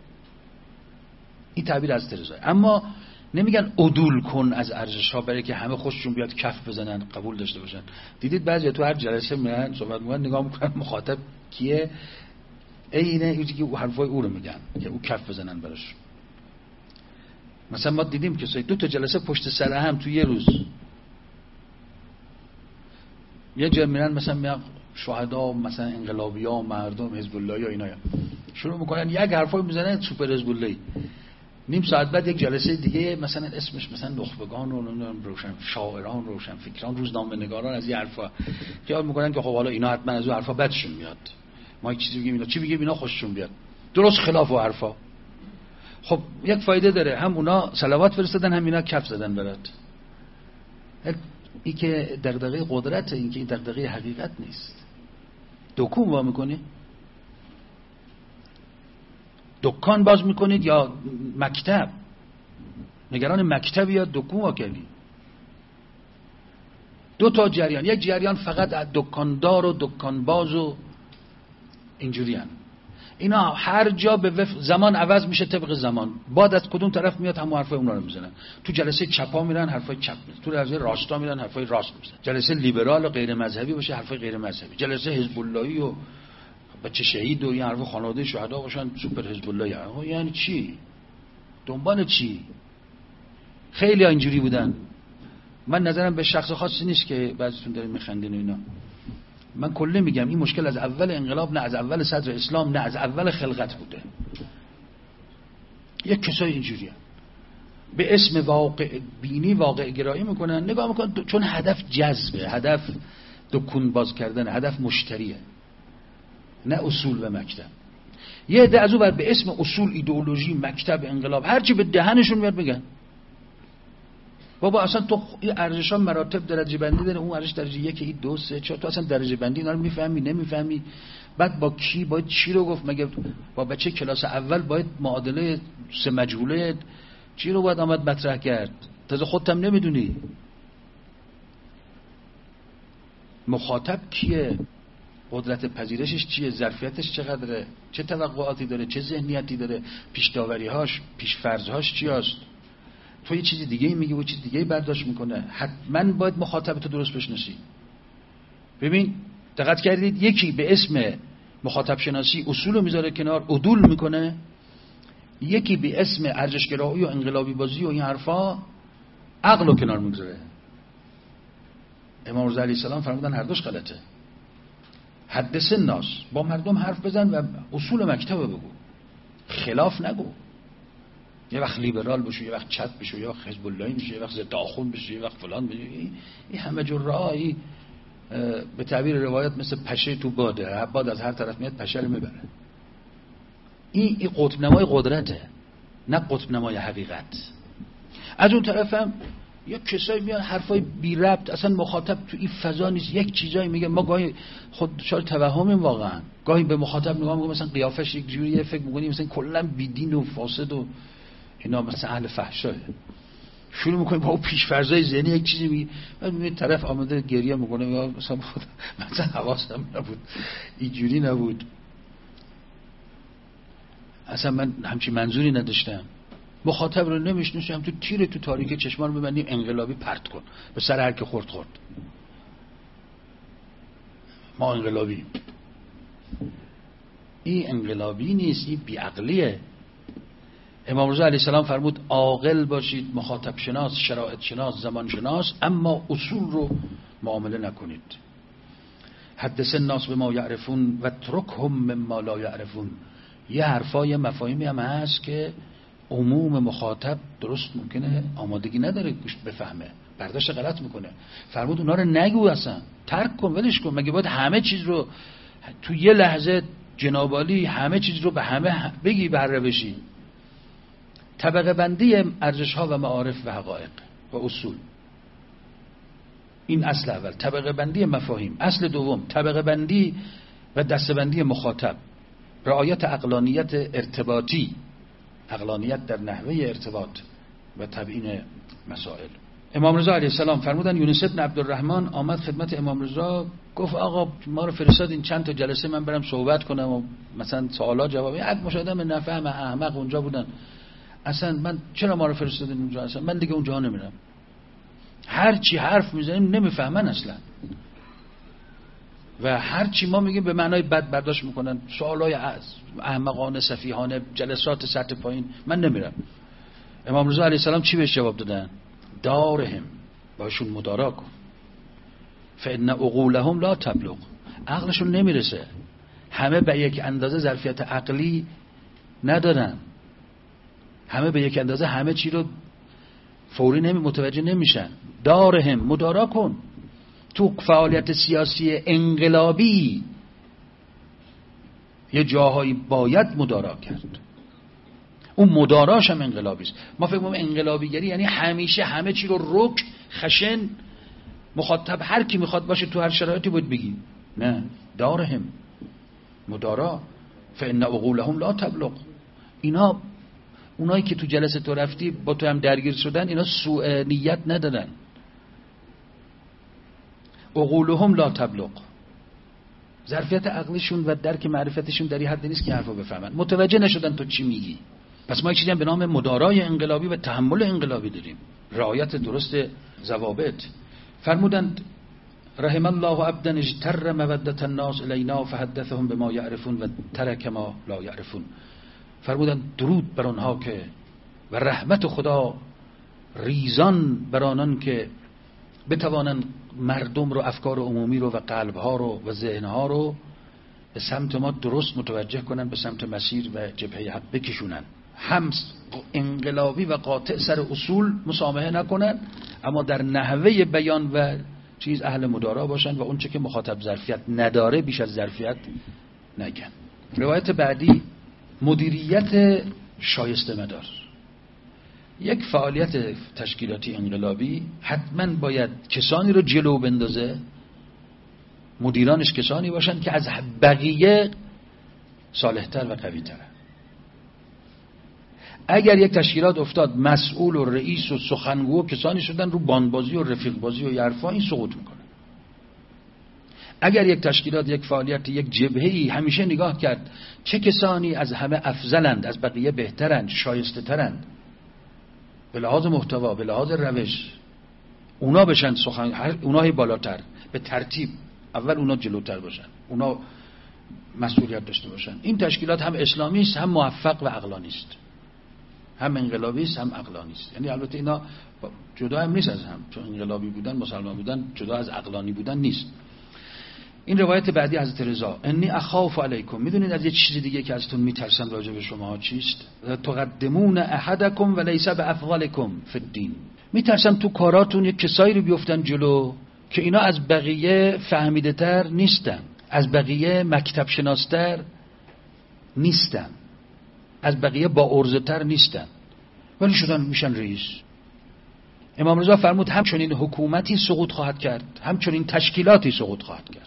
[SPEAKER 1] این تعبیر از ترزای. اما نمیگن عدول کن از ارزش ها برای که همه خوششون بیاد کف بزنن، قبول داشته باشن. دیدید بعضی تو هر جلسه میرن صحبت میکنن، نگاه میکنن مخاطب کیه، اینه اینی که حرفای او رو میگن که او کف بزنن براش. مثلا ما دیدیم که دو تا جلسه پشت سر هم تو یه روز یه جا میرن، مثلا میگن شهدا، مثلا انقلابی‌ها، مردم، حزب الله اینا شروع میکنن یک حرفای میزنن سوپر حزب الله. نیم ساعت بعد یک جلسه دیگه مثلا اسمش مثلا نخبگان و روشن شاعران، روشن فکران، روزنامه‌نگاران از این حرفا خیال میکنن که خب حالا اینا حتما از اون حرفا بدشون میاد، ما یک چیزی بگیم اینا چی بگیم اینا خوششون بیاد. درست خلاف و حرفا. خب یک فایده داره، هم اونا صلوات فرستادن هم اینا کف زدن برات. این که دغدغه قدرت، این که این دغدغه حقیقت نیست. دکون وا میکنی؟ دکان باز میکنید یا مکتب؟ نگران مکتب یا دکون وا کردی؟ دو تا جریان، یک جریان فقط از دکاندار و دکانباز و اینجوری هن. اینا هر جا به وف... زمان عوض میشه طبق زمان، بعد از کدوم طرف میاد همون حرفای اونا رو میزنن. تو جلسه چپا میرن حرفای چپ میزنن، تو جلسه راستا میرن حرفای راست میزنن، جلسه لیبرال و غیر مذهبی باشه حرفای غیر مذهبی، جلسه حزب اللهی و بچه شهید و این حرف خانواده شهدا باشن سوپر حزب الله. یعنی چی؟ دنبال چی؟ خیلی اینجوری بودن. من نظرم به شخص خاصی نیست که بعضیتون دارین میخندین و اینا. من کله میگم این مشکل از اول انقلاب، نه از اول صدر اسلام، نه از اول خلقت بوده. یک کسای اینجوریه. به اسم واقع بینی واقع گرایی میکنن، نگاه میکنن چون هدف جذبه، هدف دکون باز کردن، هدف مشتریه، نه اصول و مکتب. یه عده از اون بر به اسم اصول، ایدئولوژی، مکتب، انقلاب، هرچی به دهنشون میاد بگن. بابا اصلا تو این ارزش‌ها مراتب درجه بندی داره، اون ارزش درجه یک، این دو سه چهار، تو اصلا درجه بندی اینا رو میفهمی نمیفهمی؟ بعد با کی باید چی رو گفت؟ مگه با بچه کلاس اول باید معادله سه مجهوله چی رو باید آمد مطرح کرد؟ تازه خودت هم نمیدونی مخاطب کیه، قدرت پذیرشش چیه، ظرفیتش چقدره، چه توقعاتی داره، چه ذهنیتی داره، پیش داوری‌هاش، پیش فرض‌هاش چی است. تو یه چیز دیگه میگی و چیز دیگه برداشت میکنه. حتما باید مخاطب تو درست بشناسی. ببین دقت کردید یکی به اسم مخاطب شناسی اصول رو میذاره کنار، عدول میکنه، یکی به اسم ارزشگرایی و انقلابی بازی و این حرفا عقل رو کنار میذاره. امام رضا علیه السلام فرمودن هر دوش غلطه. حدث الناس، با مردم حرف بزن و اصول مکتب بگو، خلاف نگو. یه وقت لیبرال بشو، یه وقت چپ بشو، یه وقت حزب اللهی بشو، یه وقت ضد آخوند بشو، یه وقت فلان بشو. این همه جور راهی به تعبیر روایت مثل پشه تو باده، باد از هر طرف میاد پشه رو میبره. این این قطب نمای قدرته، نه قطب نمای حقیقت. از اون طرف هم یا کسایی میان حرفای بی ربط، اصلا مخاطب تو این فضا نیست، یک چیزایی میگه. ما گاهی خود شاید توهمیم واقعا، گاهی به مخاطب نگاه میکنیم مثلا قیافش یک جوریه، فکر میکنیم مثلا کلا بیدین و فاسد و اینا، مثلا اهل فحشاه. شروع میکنیم با اون پیش فرضای ذهنی یک چیزی میگه، بعد میبینید طرف آمده گریه میکنه، یا مثلا مثلا حواسم نبود، اینجوری نبود، اصلا من همچین منظوری نداشتم. مخاطب رو نمیشناسیم، تو تیر تو تاریک چشمان رو ببندیم انقلابی پرت کن به سر هر که خورد خورد. ما انقلابی، این انقلابی نیست، این بیعقلیه. امام رضا علیه السلام فرمود عاقل باشید، مخاطب شناس، شرایط شناس، زمان شناس، اما اصول رو معامله نکنید. حدث الناس بما یعرفون و اترکهم مما لا یعرفون. یه حرفای مفاهیمی هم هست که عموم مخاطب درست ممکنه آمادگی نداره گوش بفهمه، برداشت غلط میکنه. فرمود اونا رو نگو، اصلا ترک کن، ولش کن. مگه باید همه چیز رو تو یه لحظه جنابالی همه چیز رو به همه بگی بهره بشی؟ طبقه بندی ارزش ها و معارف و حقایق و اصول، این اصل اول. طبقه بندی مفاهیم. اصل دوم طبقه بندی و دسته بندی مخاطب، رعایت عقلانیت ارتباطی، عقلانیت در نحوه ارتباط و تبیین مسائل. امام رضا علیه السلام فرمودن یونس ابن عبدالرحمن آمد خدمت امام رضا، گفت آقا ما رو فرستادین چند تا جلسه من برم صحبت کنم و مثلا سوالا جواب. یک مشاهده من نفهم احمق اونجا بودن، اصلا من چرا ما رو فرستادین اونجا؟ اصلا من دیگه اونجا نمیرم. هر چی حرف میزنیم نمیفهمن اصلا، و هر چی ما میگیم به معنای بد برداشت میکنن. سوالای احمقانه، سفیهانه، جلسات سطح پایین، من نمیرم. امام رضا علیه السلام چی بهش جواب دادن؟ دارهم، باشون مدارا کن. فان عقولهم لا تبلغ، عقلشون نمیرسه. همه به یک اندازه ظرفیت عقلی ندارن، همه به یک اندازه همه چی رو فوری نمی متوجه نمیشن. دارهم، مدارا کن. تو فعالیت سیاسی انقلابی یه جاهایی باید مدارا کرد، اون مداراش هم انقلابی است. ما فکر می‌کنیم انقلابیگری یعنی همیشه همه چی رو رک خشن مخاطب هر کی میخواد باشه تو هر شرایطی باید بگی. نه، دارهم، مدارا. فان عقولهم لا تبلغ. اینا اونایی که تو جلسه تو رفتی با تو هم درگیر شدن، اینا سوء نیت ندارن. عقولهم لا تبلغ، ظرفیت عقلشون و درک معرفتشون در این حد نیست که حرفو بفهمن، متوجه نشدن تو چی میگی. پس ما یک چیزی هم به نام مدارای انقلابی و تحمل انقلابی داریم، رعایت درست ضوابط. فرمودند رحم الله عبدا اجتر مودت الناس الینا فحدثهم بما یعرفون و ترک ما لا یعرفون. فرمودند درود بر آنها که و رحمت خدا ریزان بر آنان که بتوانند مردم رو، افکار عمومی رو و قلبها رو و ذهنها رو به سمت ما درست متوجه کنن، به سمت مسیر و جبهه حق بکشونن. هم انقلابی و قاطع سر اصول مسامحه نکنن، اما در نحوه بیان و چیز اهل مدارا باشن و اون چه که مخاطب ظرفیت نداره بیش از ظرفیت نگن. روایت بعدی مدیریت شایسته مدار. یک فعالیت تشکیلاتی انقلابی حتما باید کسانی رو جلو بندازه، مدیرانش کسانی باشن که از بقیه صالحتر و قوی‌تر. اگر یک تشکیلات افتاد مسئول و رئیس و سخنگو و کسانی شدن رو باندبازی و رفیق بازی و یرفا، این سقوط میکنه. اگر یک تشکیلات، یک فعالیت، یک جبهه‌ای همیشه نگاه کرد چه کسانی از همه افضلند، از بقیه بهترند، شایسته ترند به لحاظ محتوا، به لحاظ روش، اونا بشن سخن، اونای بالاتر به ترتیب، اول اونا جلوتر باشن، اونا مسئولیت داشته باشن. این تشکیلات هم اسلامی است، هم موفق و عقلانی است، هم انقلابی است، هم عقلانی است. یعنی البته اینا جدا هم نیست از هم، چون انقلابی بودن، مسلمان بودن جدا از عقلانی بودن نیست. این روایت بعدی حضرت رضا، انی اخاف علیکم، میدونید از یه چیز دیگه که ازتون میترسم راجع به شما چیست؟ تقدمون احدکم و لیس بافضلکم فی الدین. میترسم تو کاراتون یک کسایی رو بیفتن جلو که اینا از بقیه فهمیده تر نیستن، از بقیه مکتب شناستر نیستن، از بقیه با ارزه تر نیستن، ولی شدن میشن رئیس. امام رضا فرمود همچنین حکومتی سقوط خواهد کرد، همچنین تشکیلاتی سقوط خواهد کرد.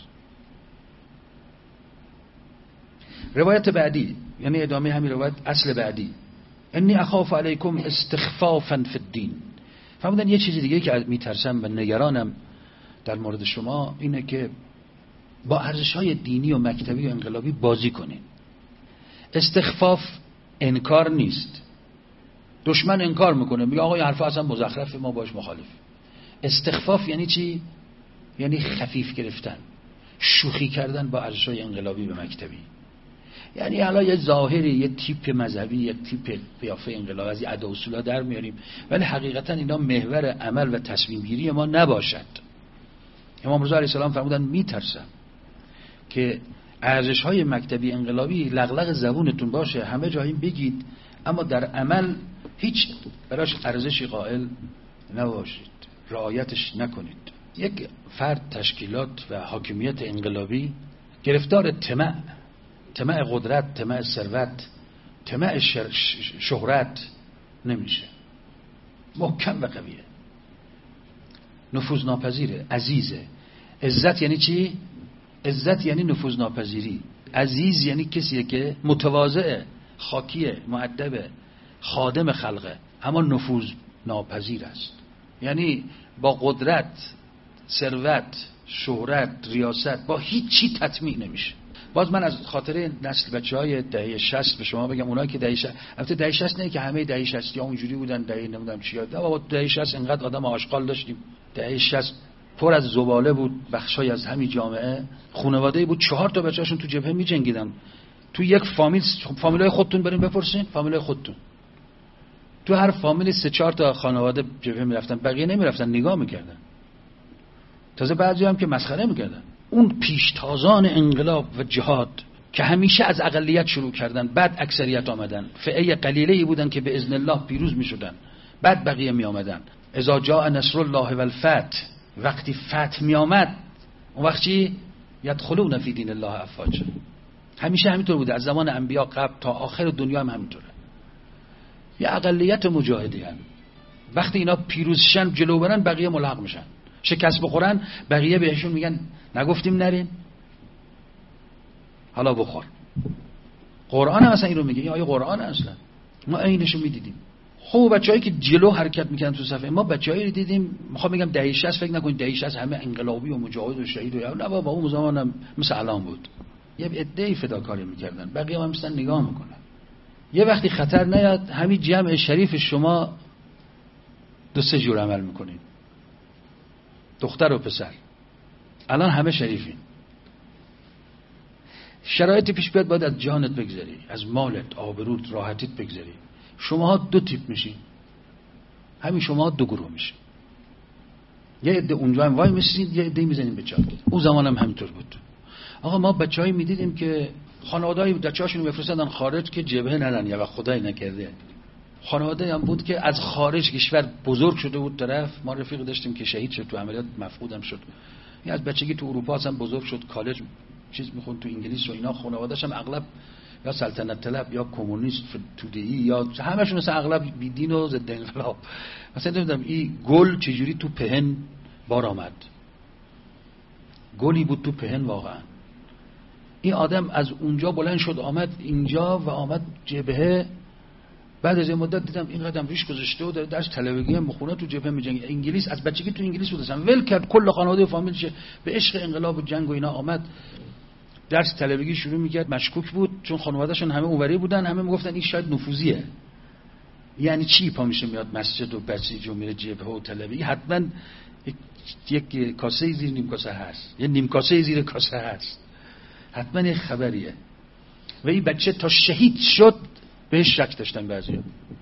[SPEAKER 1] روایت بعدی، یعنی ادامه همین روایت، اصل بعدی، انی اخاف علیکم استخفافا فی الدین. فرمودن یه چیز دیگه که میترسم و نگرانم در مورد شما اینه که با ارزش‌های دینی و مکتبی و انقلابی بازی کنین. استخفاف انکار نیست. دشمن انکار میکنه، میگه آقا این حرفا اصلا مزخرفه، ما باش مخالفیم. استخفاف یعنی چی؟ یعنی خفیف گرفتن، شوخی کردن با ارزش‌های انقلابی و مکتبی. یعنی حالا یه ظاهری، یه تیپ مذهبی، یه تیپ قیافه انقلابی از ادا اصولا در میاریم، ولی حقیقتا اینا محور عمل و تصمیم گیری ما نباشد. امام رضا علیه السلام فرمودن میترسم که ارزش‌های مکتبی انقلابی لغلق زبونتون باشه، همه جایی بگید، اما در عمل هیچ براش ارزشی قائل نباشید، رعایتش نکنید. یک فرد، تشکیلات و حاکمیت انقلابی گرفتار طمع، طمع قدرت، طمع ثروت، طمع شهرت نمیشه. محکم و قویه، نفوذ ناپذیره، عزیزه. عزت یعنی چی؟ عزت یعنی نفوذ ناپذیری. عزیز یعنی کسیه که متواضعه، خاکیه، مؤدبه، خادم خلقه، اما نفوذ ناپذیر است. یعنی با قدرت، ثروت، شهرت، ریاست، با هیچی تطمیع نمیشه. باز من از خاطر نسل بچهای دهه شصت به شما بگم، اونایی که دهه شصت، البته دهه شصت نه که همه دهه شصت یا اونجوری بودن، دهه نمیدونم چی یاد، بابا دهه شصت انقدر آدم آشغال داشتیم، دهه شصت پر از زباله بود، بخشای از همین جامعه، خانواده‌ای بود چهار تا بچه‌شون تو جبهه می‌جنگیدن. تو یک فامیل، فامیلای خودتون بریم بپرسین، فامیلای خودتون، تو هر فامیلی سه چهار تا خانواده جبهه میرفتن، بقیه نمیرفتن، نگاه میکردن. تازه بعضی هم که مسخره میکردن. اون پیشتازان انقلاب و جهاد که همیشه از اقلیت شروع کردن، بعد اکثریت آمدن، فئه قلیله‌ای بودن که به اذن الله پیروز میشدن، بعد بقیه می آمدن. اذا جاء نصر الله والفتح، وقتی فتح می آمد اون وقتی یدخلون فی دین الله افواجا. همیشه همینطور بوده، از زمان انبیا قبل تا آخر دنیا هم همینطوره. یه اقلیت مجاهدی هم وقتی اینا پیروز شن، جلو برن، بقیه ملحق میشن. شکست بخورن، بقیه بهشون میگن نگفتیم نرین، حالا بخور. قرآن هم اصلا این رو میگه، این آیه قرآن اصلا ما عینشو میدیدیم. خب بچه‌هایی که جلو حرکت میکنن تو صفحه، ما بچه‌هایی رو دیدیم، میخوام بگم دهه شصت، فکر نکنید دهه شصت همه انقلابی و مجاهد و شهید و نه بابا، اون زمانم مثل الان بود، یه عده‌ای فداکاری میکردن، بقیه هم مثلا نگاه میکنن. یه وقتی خطر نیاد، همین جمع شریف شما دو سه جور عمل میکنین، دختر و پسر، الان همه شریفین. شرایط پیش بیاد، باید از جانت بگذری، از مالت، آبروت، راحتیت بگذری. شماها دو تیپ میشین، همین شماها دو گروه میشین. یه عده اونجا هم وای میسین، یه عده میزنین به چاک. اون زمان هم همینطور بود. آقا ما بچه‌ای میدیدیم که خانواده‌ای بچه‌هاشون میفرستادن خارج که جبهه ندن یا خدای نکرده. خانواده هم بود که از خارج کشور بزرگ شده بود طرف. ما رفیق داشتیم که شهید شد تو عملیات، مفقودم شد. این از بچگی تو اروپا اصلا بزرگ شد، کالج چیز میخوند تو انگلیس و اینا. خانواده‌اش هم اغلب یا سلطنت طلب یا کمونیست توده‌ای یا همشون اصلا اغلب بی دین و ضد انقلاب. مثلا نمیدونم این گل چجوری تو پهن بار آمد. گلی بود تو پهن واقعا. این آدم از اونجا بلند شد آمد اینجا و آمد جبهه. بعد از این مدت دیدم این قدم ریش گذاشته و داره درس طلبگی هم مخونه تو جبهه میجنگه. انگلیس از بچگی تو انگلیس بود، اصلا ول کرد کل خانواده و فامیلش به عشق انقلاب و جنگ و اینا آمد. درس طلبگی شروع میکرد. مشکوک بود چون خانواده‌شون همه اونوری بودن، همه میگفتن این شاید نفوذیه. یعنی چی پا میشه میاد مسجد و بسیج و میره جبهه و طلبگی؟ حتما یک کاسه زیر نیم کاسه هست، یه نیم کاسه زیر کاسه هست، حتما یه خبریه. و این بچه تا شهید شد بهش شک داشتن بعضیا.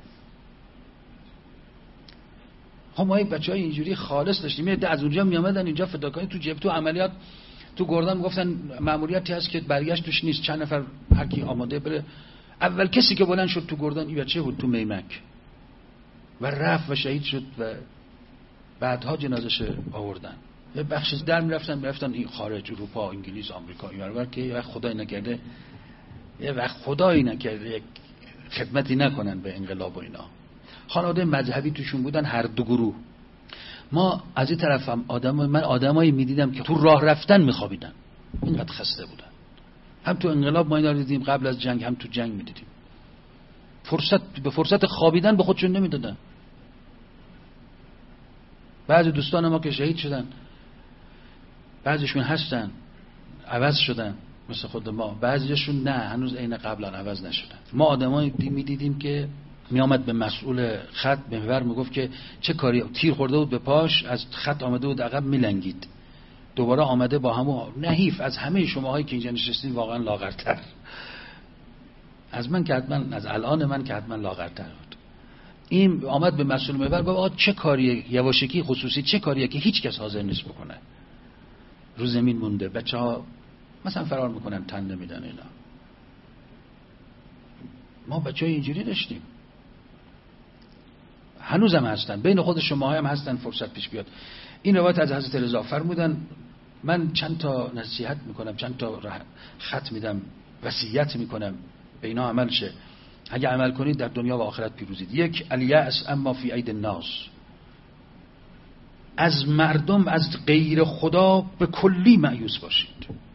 [SPEAKER 1] خب ما این بچهای اینجوری خالص داشتیم. یه از اونجا می اومدن اینجا فداکاری تو جبهه تو عملیات تو گردن میگفتن ماموریتی هست که برگشت توش نیست، چند نفر هر کی آماده بره. اول کسی که بلند شد تو گردن این بچه بود تو میمک و رفت و شهید شد و بعدها جنازش آوردن. یه بخش در میرفتن میرفتن این خارج، اروپا، انگلیس، آمریکا، اینور که یه وقت خدای نکرده یه وقت خدایی نکرده یک خدمتی نکنن به انقلاب و اینا. خانواده مذهبی توشون بودن هر دو گروه. ما از این طرف هم آدم من آدمایی میدیدم که تو راه رفتن میخوابیدن، اینقدر خسته بودن. هم تو انقلاب ما اینا رو دیدیم، قبل از جنگ هم تو جنگ میدیدیم. فرصت به فرصت خوابیدن به خودشون نمیدادن. بعضی دوستان ما که شهید شدن بعضیشون هستن عوض شدن مثل خود ما، بعضیشون نه هنوز عین قبلا عوض نشدن. ما آدمایی میدیدیم که می آمد به مسئول خط محور میگفت که چه کاری، تیر خورده بود به پاش، از خط آمده بود عقب میلنگید، دوباره آمده با همون نحیف. از همه شماهایی که اینجا نشستین واقعا لاغرتر از من که حتما، از الان من که حتما لاغرتر بود. این آمد به مسئول محور گفت چه کاریه، یواشکی خصوصی چه کاریه که هیچ کس حاضر نیست بکنه. رو زمین مونده، بچه‌ها مثلا فرار میکنن، تن نمیدن اینا. ما بچه‌های اینجوری داشتیم، هنوزم هستن، بین خود شما هم هستن، فرصت پیش بیاد. این روایت از حضرت رضا فرمودن من چند تا نصیحت میکنم، چند تا خط میدم، وصیت میکنم به اینا عمل شه. اگه عمل کنید در دنیا و آخرت پیروزید. یک، الیأس اما فی اید الناس، از مردم، از غیر خدا به کلی مایوس باشید.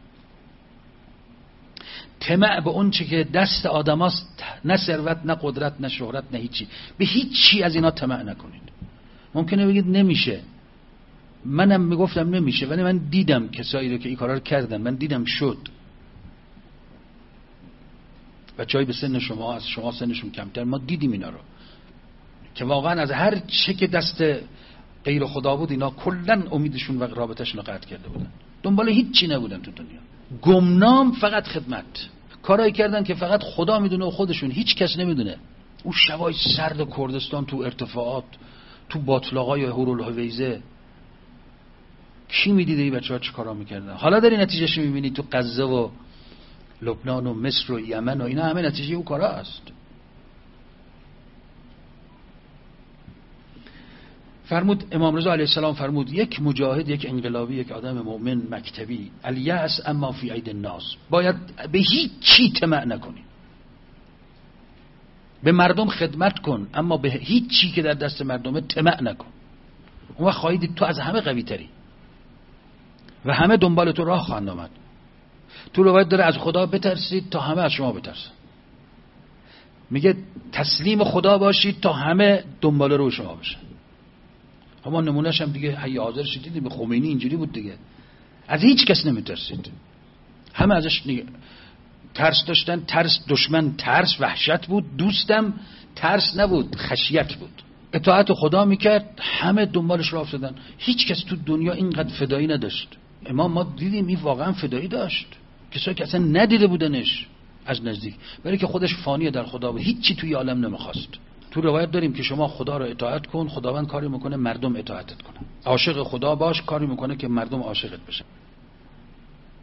[SPEAKER 1] طمع به اون چه که دست آدم هاست، نه ثروت، نه قدرت، نه شهرت، نه هیچی. به هیچی از اینا طمع نکنید. ممکنه بگید نمیشه، منم میگفتم نمیشه، ولی من دیدم کسایی رو که این کارا رو کردن، من دیدم شد. بچه‌ای به سن شما، از شما سنشون کمتر، ما دیدیم اینا رو که واقعا از هر چه که دست غیر خدا بود اینا کلا امیدشون و رابطه‌شون رو قطع کرده بودن، دنبال هیچی نبودن تو دنیا، گمنام فقط خدمت. کارایی کردن که فقط خدا میدونه و خودشون، هیچ کس نمیدونه. اون شبای سرد کردستان تو ارتفاعات، تو باطلاقای هورالحویزه، کی میدیده این بچه‌ها چه کارا میکردن؟ حالا داری نتیجهش میبینی تو غزه و لبنان و مصر و یمن و اینا، همه نتیجه اون کارا است. فرمود امام رضا علیه السلام فرمود یک مجاهد، یک انقلابی، یک آدم مؤمن مکتبی، الیأس اما فی اید الناس، باید به هیچ چی طمع نکنی. به مردم خدمت کن اما به هیچ چی که در دست مردمه طمع نکن. اون وقت خواهی دید تو از همه قوی تری و همه دنبال تو راه خواهند آمد. تو روایت داره از خدا بترسید تا همه از شما بترسن. میگه تسلیم خدا باشید تا همه دنبال رو شما بشن. اما نمونهش هم دیگه حی حاضرش دیدیم، به خمینی اینجوری بود دیگه، از هیچ کس نمیترسید، همه ازش نگه. ترس داشتن، ترس دشمن، ترس وحشت بود، دوستم ترس نبود، خشیت بود. اطاعت خدا میکرد، همه دنبالش راه افتادن. هیچ کس تو دنیا اینقدر فدایی نداشت. امام ما دیدیم این واقعا فدایی داشت، کسایی که اصلا ندیده بودنش از نزدیک، برای که خودش فانی در خدا بود، هیچ چی توی عالم نمیخواست. تو روایت داریم که شما خدا رو اطاعت کن، خداوند کاری میکنه مردم اطاعتت کنن. عاشق خدا باش، کاری میکنه که مردم عاشقت بشن.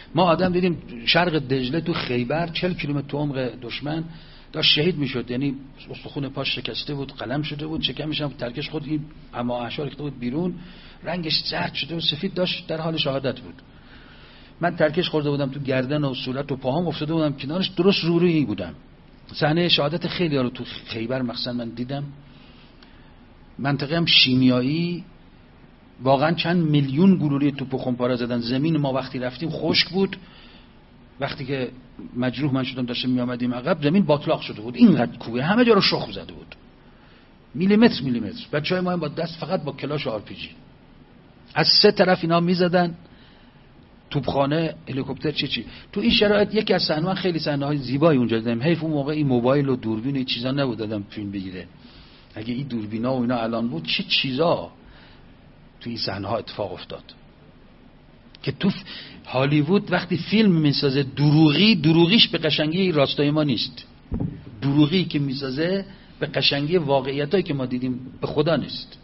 [SPEAKER 1] ما آدم دیدیم شرق دجله تو خیبر چهل کیلومتر تو عمق دشمن داشت شهید میشد، یعنی استخوان پاش شکسته بود، قلم شده بود، شکمش هم ترکش خود این اما احشار ریخته بود بیرون، رنگش زرد شده و سفید داشت، در حال شهادت بود. من ترکش خورده بودم تو گردن و صورت و پاهام افتاده بودم کنارش، درست رو روی بودم. صحنه شهادت خیلی ها رو تو خیبر مخصوصا من دیدم. منطقه هم شیمیایی، واقعا چند میلیون گلوله توپ و خمپاره زدن. زمین ما وقتی رفتیم خشک بود، وقتی که مجروح من شدم داشتیم می آمدیم عقب، زمین باطلاق شده بود، اینقدر کوه همه جا رو شخم زده بود، میلیمتر میلیمتر. بچهای ما هم با دست فقط با کلاش آر پی جی از سه طرف اینا میزدن، توپخانه، هلیکوپتر، چی چی. تو این شرایط یکی از صحنه‌ها خیلی صحنه‌های زیبایی اونجا دیدم. حیف اون موقع این موبایل و دوربین و این چیزا نبود دادم فیلم بگیره. اگه این دوربینا و اینا الان بود چه چیزا تو این صحنه‌ها اتفاق افتاد که تو هالیوود وقتی فیلم میسازه دروغی، دروغیش به قشنگی راستای ما نیست. دروغی که میسازه به قشنگی واقعیتایی که ما دیدیم به خدا نیست.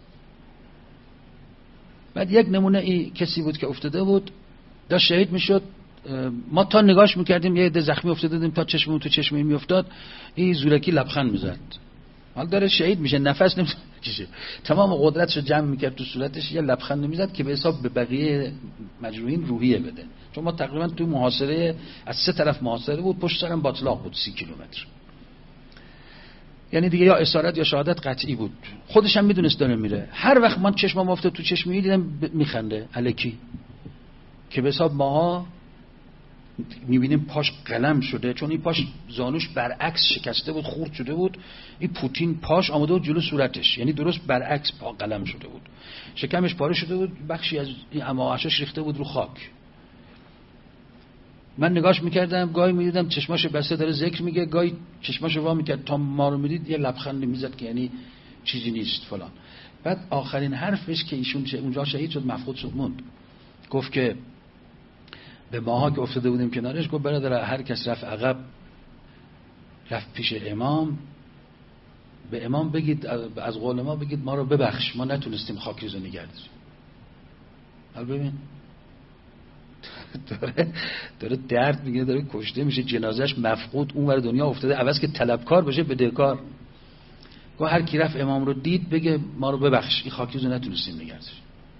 [SPEAKER 1] بعد یک نمونه ای کسی بود که افتاده بود داشت شهید میشد، ما تا نگاش میکردیم یه عده زخمی افتاده بودیم تا چشممون تو چشم این میافتاد، این زورکی لبخند میزد. حال داره شهید میشه، نفس نمیکشه، تمام قدرتشو جمع میکرد تو صورتش، یه لبخند میزد که به حساب به بقیه مجروحین روحیه بده. چون ما تقریبا تو محاصره از سه طرف محاصره بود، پشت سرم باطلاق بود سی کیلومتر، یعنی دیگه یا اسارت یا شهادت قطعی بود. خودش هم میدونست داره میره. هر وقت من چشمم افتاد تو چشمی دیدم میخنده الکی، که به حساب ماها میبینیم پاش قلم شده، چون این پاش زانوش برعکس شکسته بود، خورد شده بود. این پوتین پاش آمده بود جلو صورتش، یعنی درست برعکس پا قلم شده بود، شکمش پاره شده بود، بخشی از این امعاءش ریخته بود رو خاک. من نگاش میکردم، گاهی میدیدم چشماش بسته داره ذکر میگه، گاهی چشماش وا میکرد تا ما رو میدید یه لبخند میزد که یعنی چیزی نیست فلان. بعد آخرین حرفش که ایشون اونجا شهید شد، مفقود شد، موند، گفت که به ماها که افتاده بودیم کنارش، گفت برادر هر کس رفت عقب رفت پیش امام، به امام بگید، از قول ما بگید ما رو ببخش، ما نتونستیم خاکریزو نگه داریم. حالا ببین داره داره درد میگیره، داره کشته میشه، جنازش مفقود اون ور دنیا افتاده، عوض که طلبکار بشه بدهکار. گفت هر کی رفت امام رو دید بگه ما رو ببخش، این خاکریزو نتونستیم نگه داریم.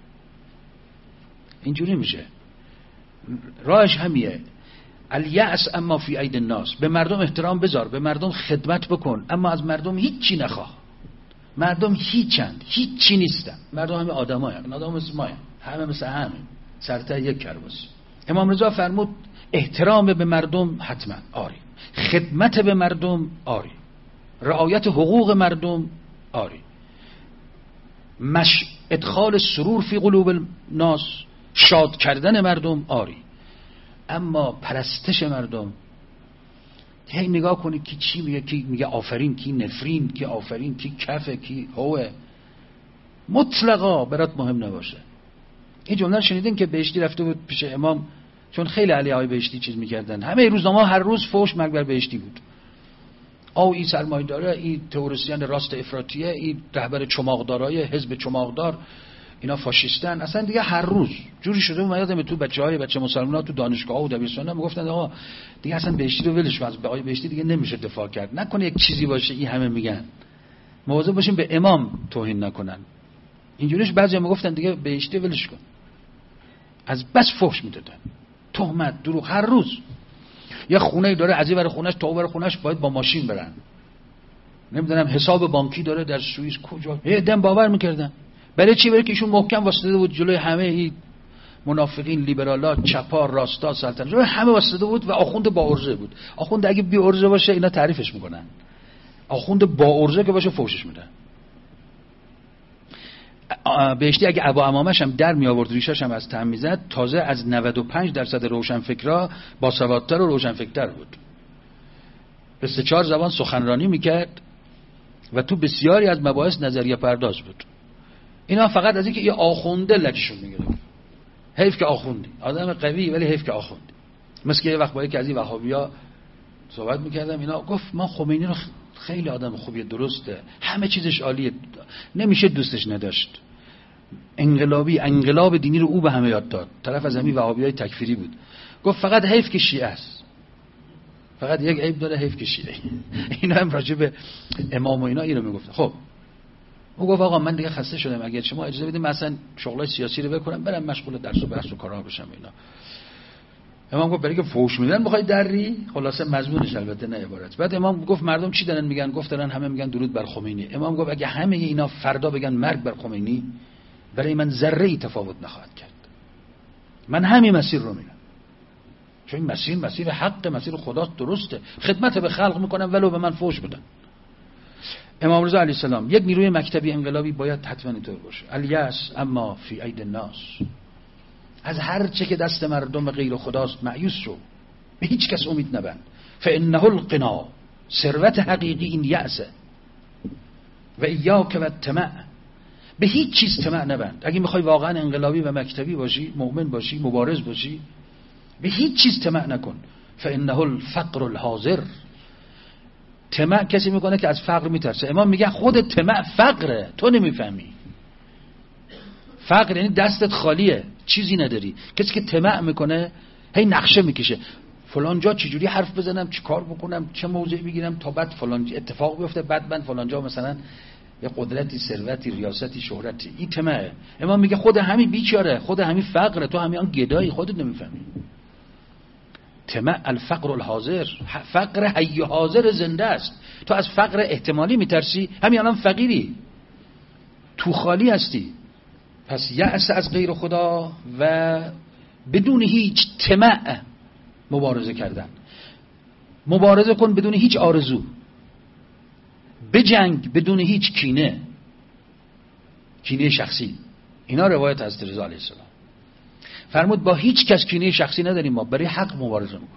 [SPEAKER 1] اینجوری میشه. راهش همیه، الیأس اما فی اید الناس، به مردم احترام بذار، به مردم خدمت بکن، اما از مردم هیچی نخواه. مردم هیچند، هیچی نیستن، مردم همه آدمایند، آدم مثل ما، همه مثل همه، سرته یک کرباس. امام رضا فرمود احترام به مردم حتما آری، خدمت به مردم آری، رعایت حقوق مردم آری، مش ادخال سرور فی قلوب الناس، شاد کردن مردم آری، اما پرستش مردم، هی نگاه کنی کی چی میگه، کی میگه آفرین، کی نفرین، کی آفرین، کی کفه، کی هوه، مطلقا برات مهم نباشه. این جمله رو شنیدین که بهشتی رفته بود پیش امام، چون خیلی علیه های بهشتی چیز میکردن، همه روزنامه هر روز فوش مرگ بر بهشتی بود. او این سرمایه داره، این تئوریسین راست افراطیه، این رهبر چماقدارای حزب چماقدار، اینا فاشیستن. اصلا دیگه هر روز جوری شده بود. من یادم تو بچهای بچه مسلمان‌ها تو دانشگاه و دبیرستان هم میگفتن آقا دیگه اصلا بهشتی رو ولش کن، از بقای بهشتی دیگه نمیشه دفاع کرد، نکنه یک چیزی باشه این همه میگن، مواظب باشیم به امام توهین نکنن. اینجوریش بعضیا میگفتن دیگه بهشتی ولش کن، از بس فحش میدادن، تهمت، دروغ، هر روز. یه خونه داره، از این ور خونه‌اش تا اون ور خونه‌اش باید با ماشین برن، نمیدونم حساب بانکی داره در سوئیس کجا، یه دم باور میکردن. برای چی؟ برای که ایشون محکم واسطه بود جلوی همه این منافقین، لیبرالا، چپا، راستا، سلطنت، جلوی همه واسطه بود و آخوند با ارزه بود. آخوند اگه بی ارزه باشه اینا تعریفش میکنن، آخوند با ارزه که باشه فوشش میدن. بهشتی اگه ابا امامش هم در می آورد، ریشش هم از تهم میزد، تازه از نود و پنج درصد روشنفکرا باسوادتر و روشنفکرتر بود. به سه چهار زبان سخنرانی میکرد و تو بسیاری از مباحث نظریه پرداز بود. اینا فقط از اینکه یه آخونده لجشون میگیره، حیف که آخوندی، آدم قوی ولی حیف که آخوندی. مثل که یه وقت با یکی از این وهابیا صحبت میکردم، اینا گفت ما خمینی رو خیلی آدم خوبیه، درسته، همه چیزش عالیه، نمیشه دوستش نداشت، انقلابی، انقلاب دینی رو او به همه یاد داد. طرف از همین وهابیای تکفیری بود. گفت فقط حیف که شیعه است، فقط یک عیب داره، حیف که شیعه. اینا هم راجع به امام و اینا اینو میگفت. خب او گفت آقا من دیگه خسته شدم، اگه شما اجازه بدید مثلا شغلای سیاسی رو بکنم، برم مشغول درس و بحث و کارا بشم اینا. امام گفت برای که فوش میدن میخوای دری؟ خلاصه مضمونش البته نه عبارت. بعد امام گفت مردم چی دارن میگن؟ گفت دارن همه میگن درود بر خمینی. امام گفت اگه همه اینا فردا بگن مرگ بر خمینی، برای من ذره ای تفاوت نخواهد کرد. من همین مسیر رو میرم، چون این مسیر مسیر حق، مسیر خدا درسته، خدمت به خلق میکنم ولو به من فوش بدن. امام رضا علیه السلام یک نیروی مکتبی انقلابی باید حتما اینطور باشه. الیاس اما فی اید الناس، از هر چه که دست مردم غیر خداست مایوس شو، به هیچ کس امید نبند. فانه القنا، ثروت حقیقی این یأسه. و ایاک و الطمع، به هیچ چیز طمع نبند. اگه میخوای واقعا انقلابی و مکتبی باشی، مؤمن باشی، مبارز باشی، به هیچ چیز طمع نکن. فانه الفقر الحاضر، طمع کسی میکنه که از فقر میترسه. امام میگه خود طمع فقره، تو نمیفهمی. فقر یعنی دستت خالیه، چیزی نداری. کسی که طمع میکنه هی نقشه میکشه، فلان جا چجوری حرف بزنم، چی کار بکنم، چه موضعی بگیرم تا بعد فلان اتفاق بیفته، بعد من فلان جا مثلا یه قدرتی، ثروتی، ریاستی، شهرتی. این طمعه. امام میگه خود همین بیچاره، خود همین فقره، تو همین گدایی، خودت نمیفهمی. طمع الفقر الحاضر، فقر حی حاضر زنده است. تو از فقر احتمالی میترسی، همین الان فقیری، تو خالی هستی. پس یأس از غیر خدا و بدون هیچ طمع مبارزه کردن. مبارزه کن بدون هیچ آرزو، بجنگ بدون هیچ کینه، کینه شخصی. اینا روایت از رضا علیه السلام. فرمود با هیچ کس کینه شخصی نداریم، ما برای حق مبارزه میکنیم.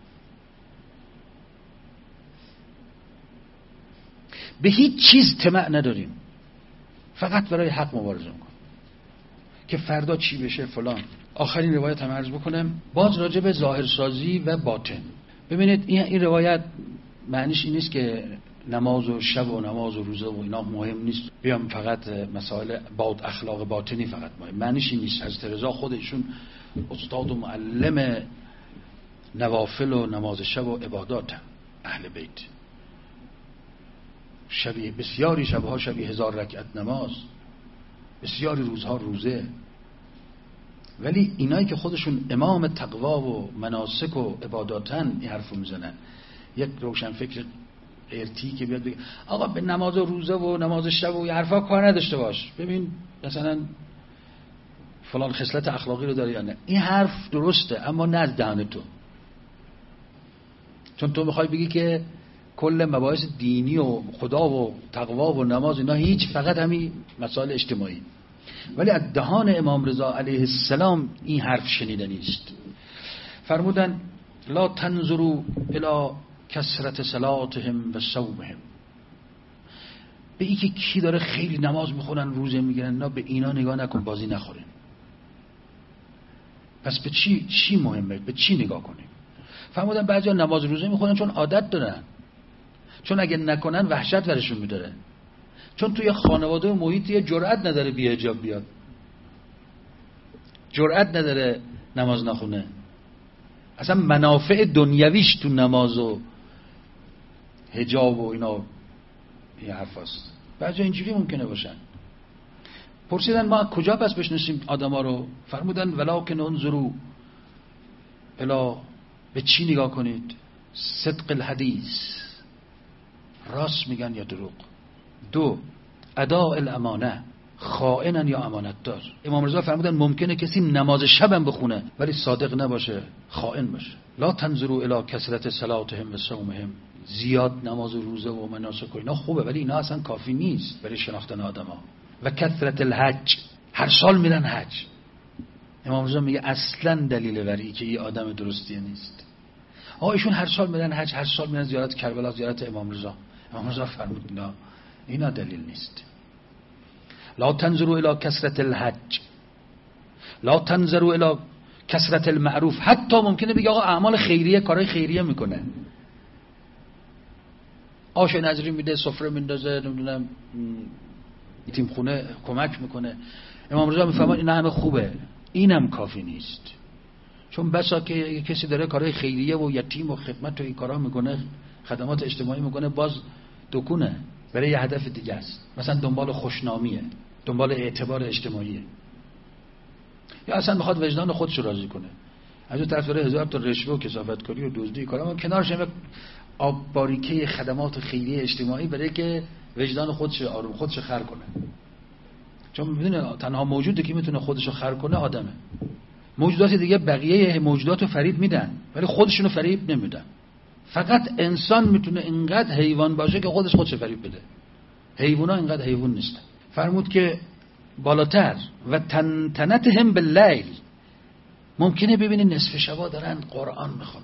[SPEAKER 1] به هیچ چیز طمع نداریم، فقط برای حق مبارزه میکنیم که فردا چی بشه فلان. آخرین روایت هم عرض بکنم، باز راجع به ظاهرسازی و باطن. ببینید این, این روایت معنیش این نیست که نماز و شب و نماز و روزه و اینا مهم نیست، بیام فقط مسائل باط اخلاق باطنی فقط مهم. معنیش این نیست. حضرت رضا خودشون استاد و معلم نوافل و نماز شب و عبادات اهل بیت. شبیه بسیاری شبها شبیه هزار رکعت نماز، بسیاری روزها روزه. ولی اینایی که خودشون امام تقوا و مناسک و عباداتن این حرفو میزنن، یک روشن فکر ارتی که بیاد بگه آقا به نماز و روزه و نماز شب و این حرفا کار نداشته باش، ببین مثلا فلان خصلت اخلاقی رو داره یا نه. این حرف درسته اما نه از دهن تو، چون تو میخوای بگی که کل مباحث دینی و خدا و تقوا و نماز اینا هیچ، فقط همین مسائل اجتماعی. ولی از دهان امام رضا علیه السلام این حرف شنیدنی است. فرمودن لا تنظروا الی کثرت صلاتهم و صومهم، به این که کی داره خیلی نماز میخونن روزه میگیرن، نه به اینا نگاه نکن، بازی نخورین. پس به چی چی مهمه، به چی نگاه کنیم؟ فرمودن بعضیا نماز روزه میخونن چون عادت دارن، چون اگه نکنن وحشت برشون میداره، چون توی خانواده و محیطی جرأت نداره بی حجاب بیاد، جرأت نداره نماز نخونه، اصلا منافع دنیویش تو نماز و حجاب و اینا این حرف هست. بعضی اینجوری ممکنه باشن. پرسیدن ما کجا پس بشناسیم آدما رو؟ فرمودن ولکن انظروا الا، به چی نگاه کنید؟ صدق الحدیث، راست میگن یا دروغ. دو، اداء الامانه، خائنن یا امانت دار. امام رضا فرمودن ممکنه کسی نماز شبم بخونه ولی صادق نباشه، خائن باشه. لا تنظروا الی کثرت صلاتهم و صومهم، زیاد نماز و روزه و مناسک اینا خوبه ولی اینا اصلا کافی نیست برای شناختن آدما. و کثرت الحج، هر سال میرن حج. امام رضا میگه اصلا دلیل بر که این آدم درستیه نیست. آقا ایشون هر سال میرن حج، هر سال میرن زیارت کربلا، زیارت امام رضا. امام رضا فرمود نه، اینا دلیل نیست. لا تنظروا الی کثرت الحج، لا تنظروا الی کثرت المعروف. حتی ممکنه بگه آقا اعمال خیریه، کارهای خیریه میکنه، آش نظری میده، سفره میندازه، نمیدونم یتیم خونه کمک میکنه. امام رضا میفهمه این همه خوبه، اینم کافی نیست. چون بسا که کسی داره کارهای خیریه و یتیم و خدمت و این کارا میکنه، خدمات اجتماعی میکنه، باز دکونه برای یه هدف دیگه است، مثلا دنبال خوشنامیه، دنبال اعتبار اجتماعیه، یا اصلا میخواد وجدان خودش رو راضی کنه. از اون طرف داره هزار تا رشوه و کثافتکاری و دزدی کارا، کنارش هم آب باریکه خدمات خیریه اجتماعی برای که وجدان خودش آروم خودش خر کنه. چون میدونه تنها موجودی که میتونه خودش رو خر کنه آدمه. موجودات دیگه بقیه موجودات رو فریب میدن ولی خودشون رو فریب نمیدن. فقط انسان میتونه اینقدر حیوان باشه که خودش خودش فریب بده. حیونا اینقدر حیوان نیستن. فرمود که بالاتر و تن تنتهم باللیل، ممکنه ببینی نصف شبا دارن قرآن میخونن،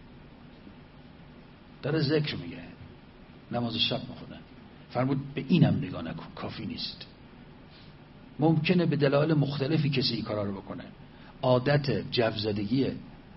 [SPEAKER 1] داره ذکر میگه، نماز شب میخونن. فرمود به اینم نگاه نکن، کافی نیست. ممکنه به دلایل مختلفی کسی این کارا رو بکنه، عادت جوزدگیه.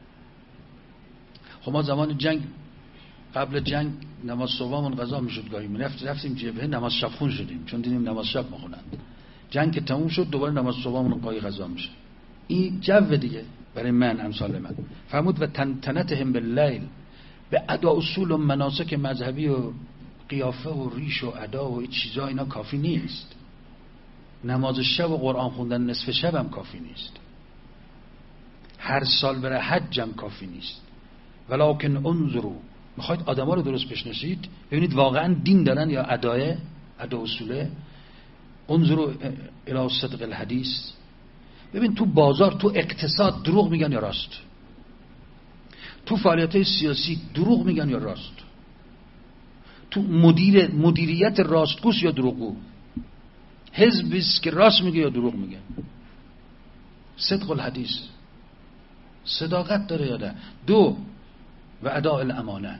[SPEAKER 1] خب ما زمان جنگ، قبل جنگ نماز صبحمون قضا میشد، گاهی میرفت رفتیم جبهه نماز شب خون شدیم چون دیدیم نماز شب میخونن. جنگ که تموم شد دوباره نماز صبحمون قاهی قضا میشه. این جو دیگه برای من امثال من. فرمود و تنتنتهم باللیل، به ادا اصول و مناسک مذهبی و قیافه و ریش و ادا و این چیزا اینا کافی نیست. نماز شب و قرآن خوندن نصف شب هم کافی نیست. هر سال بره حج هم کافی نیست. ولکن انظروا، میخواید آدما رو درست بشناسید، ببینید واقعا دین دارن یا ادای ادا اصوله. انظروا الی صدق الحدیث، ببین تو بازار، تو اقتصاد دروغ میگن یا راست، تو فعالیت‌های سیاسی دروغ میگن یا راست، تو مدیر مدیریت راستگوست یا دروغگو، حزبیست که راست میگه یا دروغ میگه. صدق الحدیث، صداقت داره یا نه. دو و اداء الامانه،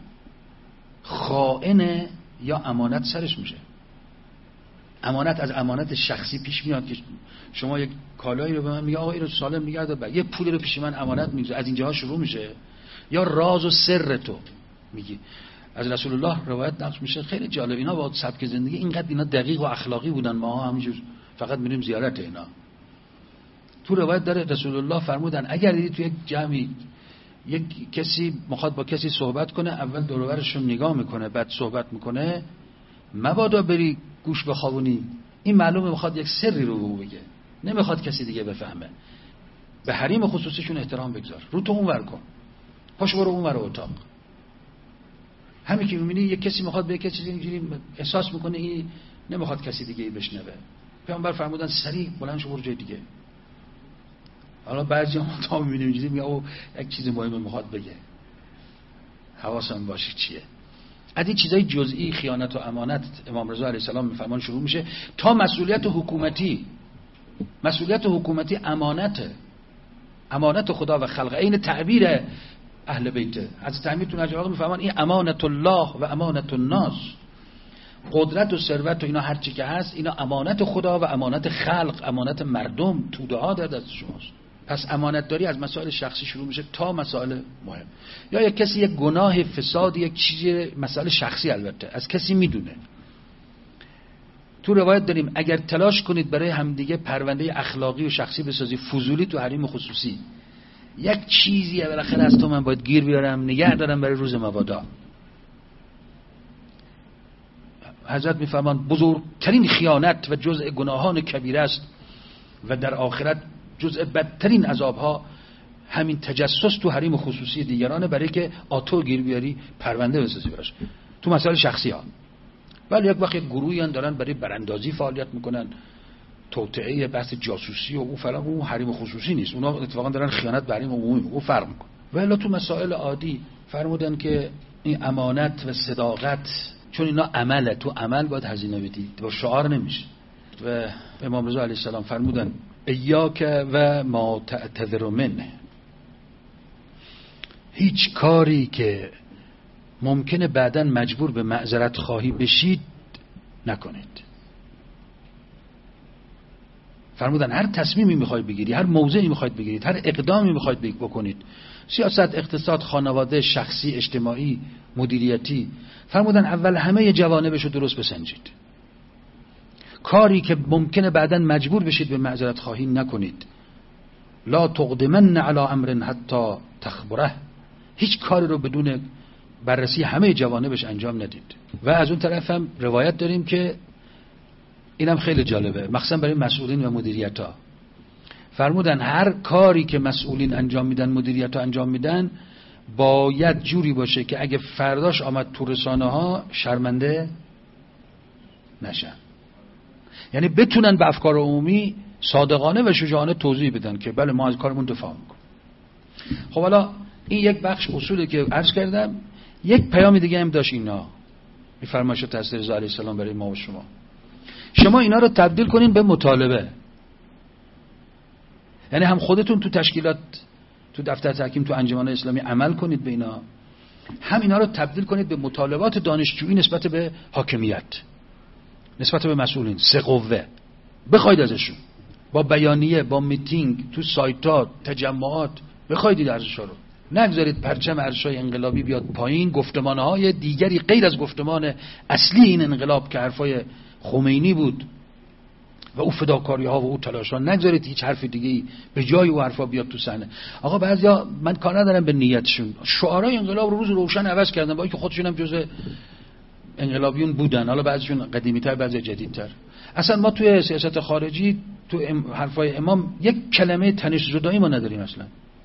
[SPEAKER 1] خائن یا امانت سرش میشه. امانت از امانت شخصی پیش میاد که شما یک کالایی رو به من میگه آقا اینو سالم نگه دار، یه پولی رو پیش من امانت میگذاره، از اینجاها شروع میشه. یا راز و سر تو میگی. از رسول الله روایت نقل میشه، خیلی جالب، اینا با سبک زندگی اینقدر اینا دقیق و اخلاقی بودن، ما همینجور فقط میریم زیارت اینا. تو روایت داره رسول الله فرمودن اگر دیدی تو یک جمعی یک کسی میخواد با کسی صحبت کنه، اول دور و برش رو نگاه میکنه بعد صحبت میکنه، مبادا بری گوش بخوابونی، این معلومه میخواد یک سری رو بگه، نمیخواد کسی دیگه بفهمه. به حریم خصوصیشون احترام بگذار، رو تو اونور کن، پاشو برو اونور اتاق. همین که میبینی یک کسی میخواد به یک چیزی اینجوری احساس میکنه این نمیخواد کسی دیگه بشنوه، پیامبر فرمودن سریع بلند شو برو جای دیگه. حالا بعضی هم تا میبینیم اینجوری میگه او یک چیز مهمه میخواد بگه، حواسم باشه چیه. از این چیزای جزئی خیانت و امانت امام رضا علیه السلام میفرمان شروع میشه تا مسئولیت حکومتی. مسئولیت حکومتی امانته، امانت خدا و خلق، این تعبیر اهل بیته. حضرت امیرتون اجر میفرمان این امانت الله و امانت الناس، قدرت و ثروت و اینا هر چی که هست اینا امانت خدا و امانت خلق، امانت مردم، توده ها در دست شماست. پس امانت داری از مسائل شخصی شروع میشه تا مسائل مهم. یا یک کسی یک گناه فساد یک چیزی مسائل شخصی البته از کسی میدونه، تو روایت داریم اگر تلاش کنید برای همدیگه پرونده اخلاقی و شخصی بسازی، فضولی تو حریم خصوصی، یک چیزی بالاخره از تو من باید گیر بیارم نگه دارم برای روز مبادا. حضرت میفرمان بزرگترین خیانت و جزء گناهان کبیره است و در آخرت جزء بدترین عذابها همین تجسس تو حریم خصوصی دیگرانه، برای که آتو گیر بیاری پرونده بسازی براش تو مسائل شخصی ها. ولی یک وقت گروهی دارن برای براندازی فعالیت میکنن، توطئه بحث جاسوسی و اون فلان، اون حریم خصوصی نیست، اونا اتفاقا دارن خیانت به حریم عمومی، اون فرق میکنه. ولی تو مسائل عادی فرمودن که این امانت و صداقت، چون اینا عمله، تو عمل باید هزینه بدی، با شعار نمیشه. و امام رضا علیه السلام فرمودن ایاک و ما تعتذر منه، هیچ کاری که ممکنه بعداً مجبور به معذرت خواهی بشید نکنید. فرمودن هر تصمیمی میخواید بگیری، هر موضعی میخواید بگیرید، هر اقدامی میخواید بکنید، سیاست، اقتصاد، خانواده، شخصی، اجتماعی، مدیریتی، فرمودن اول همه جوانبشو درست بسنجید. کاری که ممکنه بعداً مجبور بشید به معذرت خواهی نکنید. لا تقدمن علی امر حتی تخبره، هیچ کاری رو بدون بررسی همه جوانبش انجام ندید. و از اون طرف هم روایت داریم که اینم خیلی جالبه، مخصوصا برای مسئولین و مدیریت ها، فرمودن هر کاری که مسئولین انجام میدن، مدیریت ها انجام میدن، باید جوری باشه که اگه فرداش آمد تو رسانه ها شرمنده نشن، یعنی بتونن به افکار عمومی صادقانه و شجاعانه توضیح بدن که بله ما از کارمون دفاع میکنیم. خب حالا این یک بخش اصولی که عرض کردم. یک پیام دیگه هم داشت اینا، این فرمایش تأثیر رضا علیه السلام برای ما و شما. شما اینا رو تبدیل کنین به مطالبه، یعنی هم خودتون تو تشکیلات، تو دفتر تحکیم، تو انجمن اسلامی عمل کنید به اینا، هم اینا رو تبدیل کنید به مطالبات دانشجویی نسبت به حاکمیت، نسبت به مسئولین، سه قوه بخواید ازشون، با بیانیه، با میتینگ، تو سایتات، تجمعات بخواید ارزشا رو. نگذارید پرچم ارزش‌های انقلابی بیاد پایین، گفتمان‌های دیگری غیر از گفتمان اصلی این انقلاب که حرفای خمینی بود و او فداکاری‌ها و او تلاش‌ها، نگذارید هیچ حرف دیگه‌ای به جای او حرفا بیاد تو صحنه. آقا بعضیا، من کار ندارم به نیتشون، شعارهای انقلاب رو روز روشن عوض کردن، با اینکه خودشون هم جزء انقلابیون بودن، حالا بعضیشون قدیمی‌تر بعضی جدیدتر. اصلا ما توی سیاست خارجی تو حرفای امام یک کلمه تنش زدایی ما نداریم اصلا.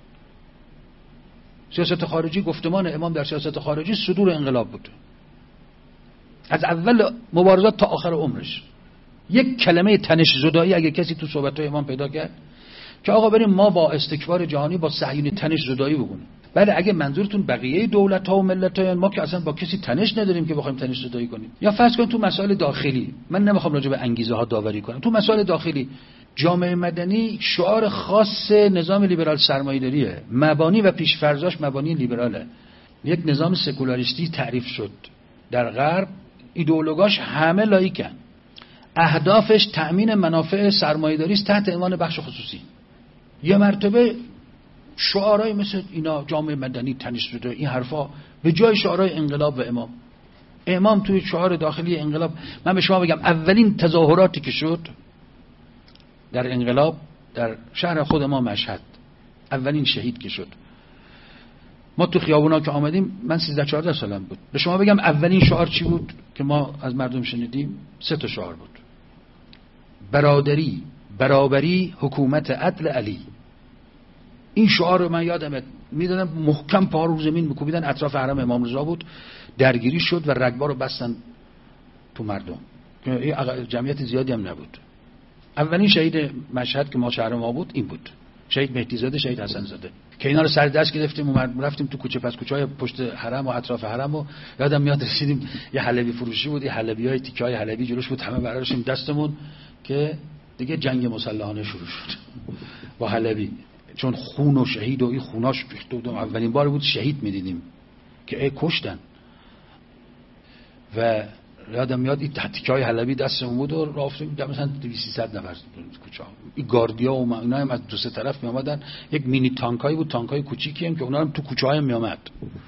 [SPEAKER 1] سیاست خارجی، گفتمان امام در سیاست خارجی صدور انقلاب بود، از اول مبارزات تا آخر عمرش. یک کلمه تنش زدایی اگه کسی تو صحبت‌های امام پیدا کرد که آقا بریم ما با استکبار جهانی، با صهیونی تنش زدایی بکنیم، بله اگه منظورتون بقیه دولت‌ها و ملت‌ها، ما که اصلا با کسی تنش نداریم که بخوایم تنش زدایی کنیم. یا فرض کنید تو مسائل داخلی، من نمیخوام راجع به انگیزه ها داوری کنم، تو مسائل داخلی جامعه مدنی شعار خاص نظام لیبرال سرمایه‌داریه، مبانی و پیش‌فرضاش مبانی لیبراله. یک نظام سکولاریستی تعریف شد در غرب، ایدئولوژاش همه لایکن، اهدافش تأمین منافع سرمایه‌داری است تحت عنوان بخش خصوصی. یه مرتبه شعارهای مثل اینا، جامعه مدنی، تنش زده، این حرفا به جای شعارهای انقلاب و امام. امام توی شعار داخلی انقلاب، من به شما بگم اولین تظاهراتی که شد در انقلاب در شهر خود ما مشهد، اولین شهید که شد، ما تو خیابونا که آمدیم، من سیزده چهارده سالم بود، به شما بگم اولین شعار چی بود که ما از مردم شنیدیم؟ سه تا شعار بود: برادری، برابری، حکومت عدل، علی. این شعار رو من یادمه میدادم، محکم پا رو زمین میکوبیدن، اطراف حرم امام رضا بود، درگیری شد و رگبار رو بستن تو مردم، جمعیت زیادی هم نبود. اولین شهید مشهد که ما شهر ما بود این بود، شهید مهدی زاده، شهید حسن زاده، که اینا رو سر دست گرفتیم و رفتیم تو کوچه پس کوچه‌های پشت حرم و اطراف حرم و یادم میاد رسیدیم یه حلبی فروشی بود، یه حلبیای تیکه‌های حلبی جلوش بود، همه برداشتیم دستمون که دیگه جنگ مسلحانه شروع شد با حلبی، چون خون و شهید و این خوناش ریخته بود. اولین بار بود شهید می‌دیدیم که ای کشتن. و یادم میاد این تیکه‌های حلبی دستمون بود و رافتیم مثلا دویست سیصد نفر کوچه ها، این گاردیا و اینا هم از دو سه طرف می اومدن. یک مینی تانکایی بود، تانکای کوچیکی هم که اونا هم تو کوچه های می اومد.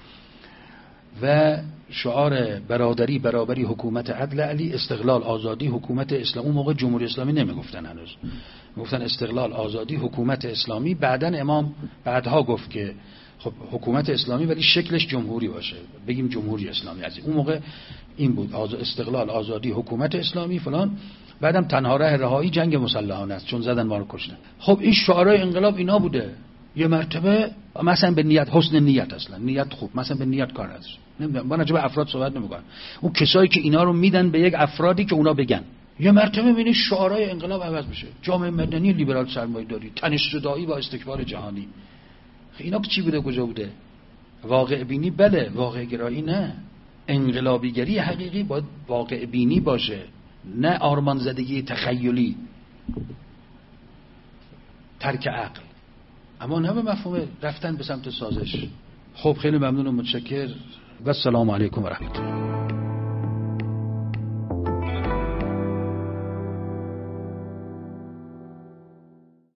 [SPEAKER 1] و شعار برادری، برابری، حکومت عدل، علی، استقلال، آزادی، حکومت اسلام. اون موقع جمهوری اسلامی نمیگفتن، هنوز میگفتن استقلال، آزادی، حکومت اسلامی. بعدن امام بعدها گفت که خب حکومت اسلامی ولی شکلش جمهوری باشه، بگیم جمهوری اسلامی. از اون موقع این بود، استقلال، آزادی، حکومت اسلامی فلان. بعدم تنها راه رهایی جنگ مسلحانه است، چون زدن ما رو کشتن. خب این شعارهای انقلاب اینا بوده. یه مرتبه مثلا به نیت، حسن نیت، اصلا نیت خوب، مثلا به نیت کار نداره. نمیدونم، من راجع به افراد صحبت نمی‌کنم، اون کسایی که اینا رو میدن به یک افرادی که اونا بگن. یه مرتبه می‌بینی شعارهای انقلاب عوض میشه، جامعه مدنی، لیبرال سرمایه‌داری، تنش زدایی با استکبار جهانی. اینا چی بوده، کجا بوده؟ واقع بینی بله، واقع گرایی نه. انقلابیگری حقیقی باید واقع بینی باشه، نه آرمان زدگی تخیلی، ترک عقل، اما نه به مفهوم رفتن به سمت سازش. خب خیلی ممنون و متشکر و السلام علیکم و رحمت الله.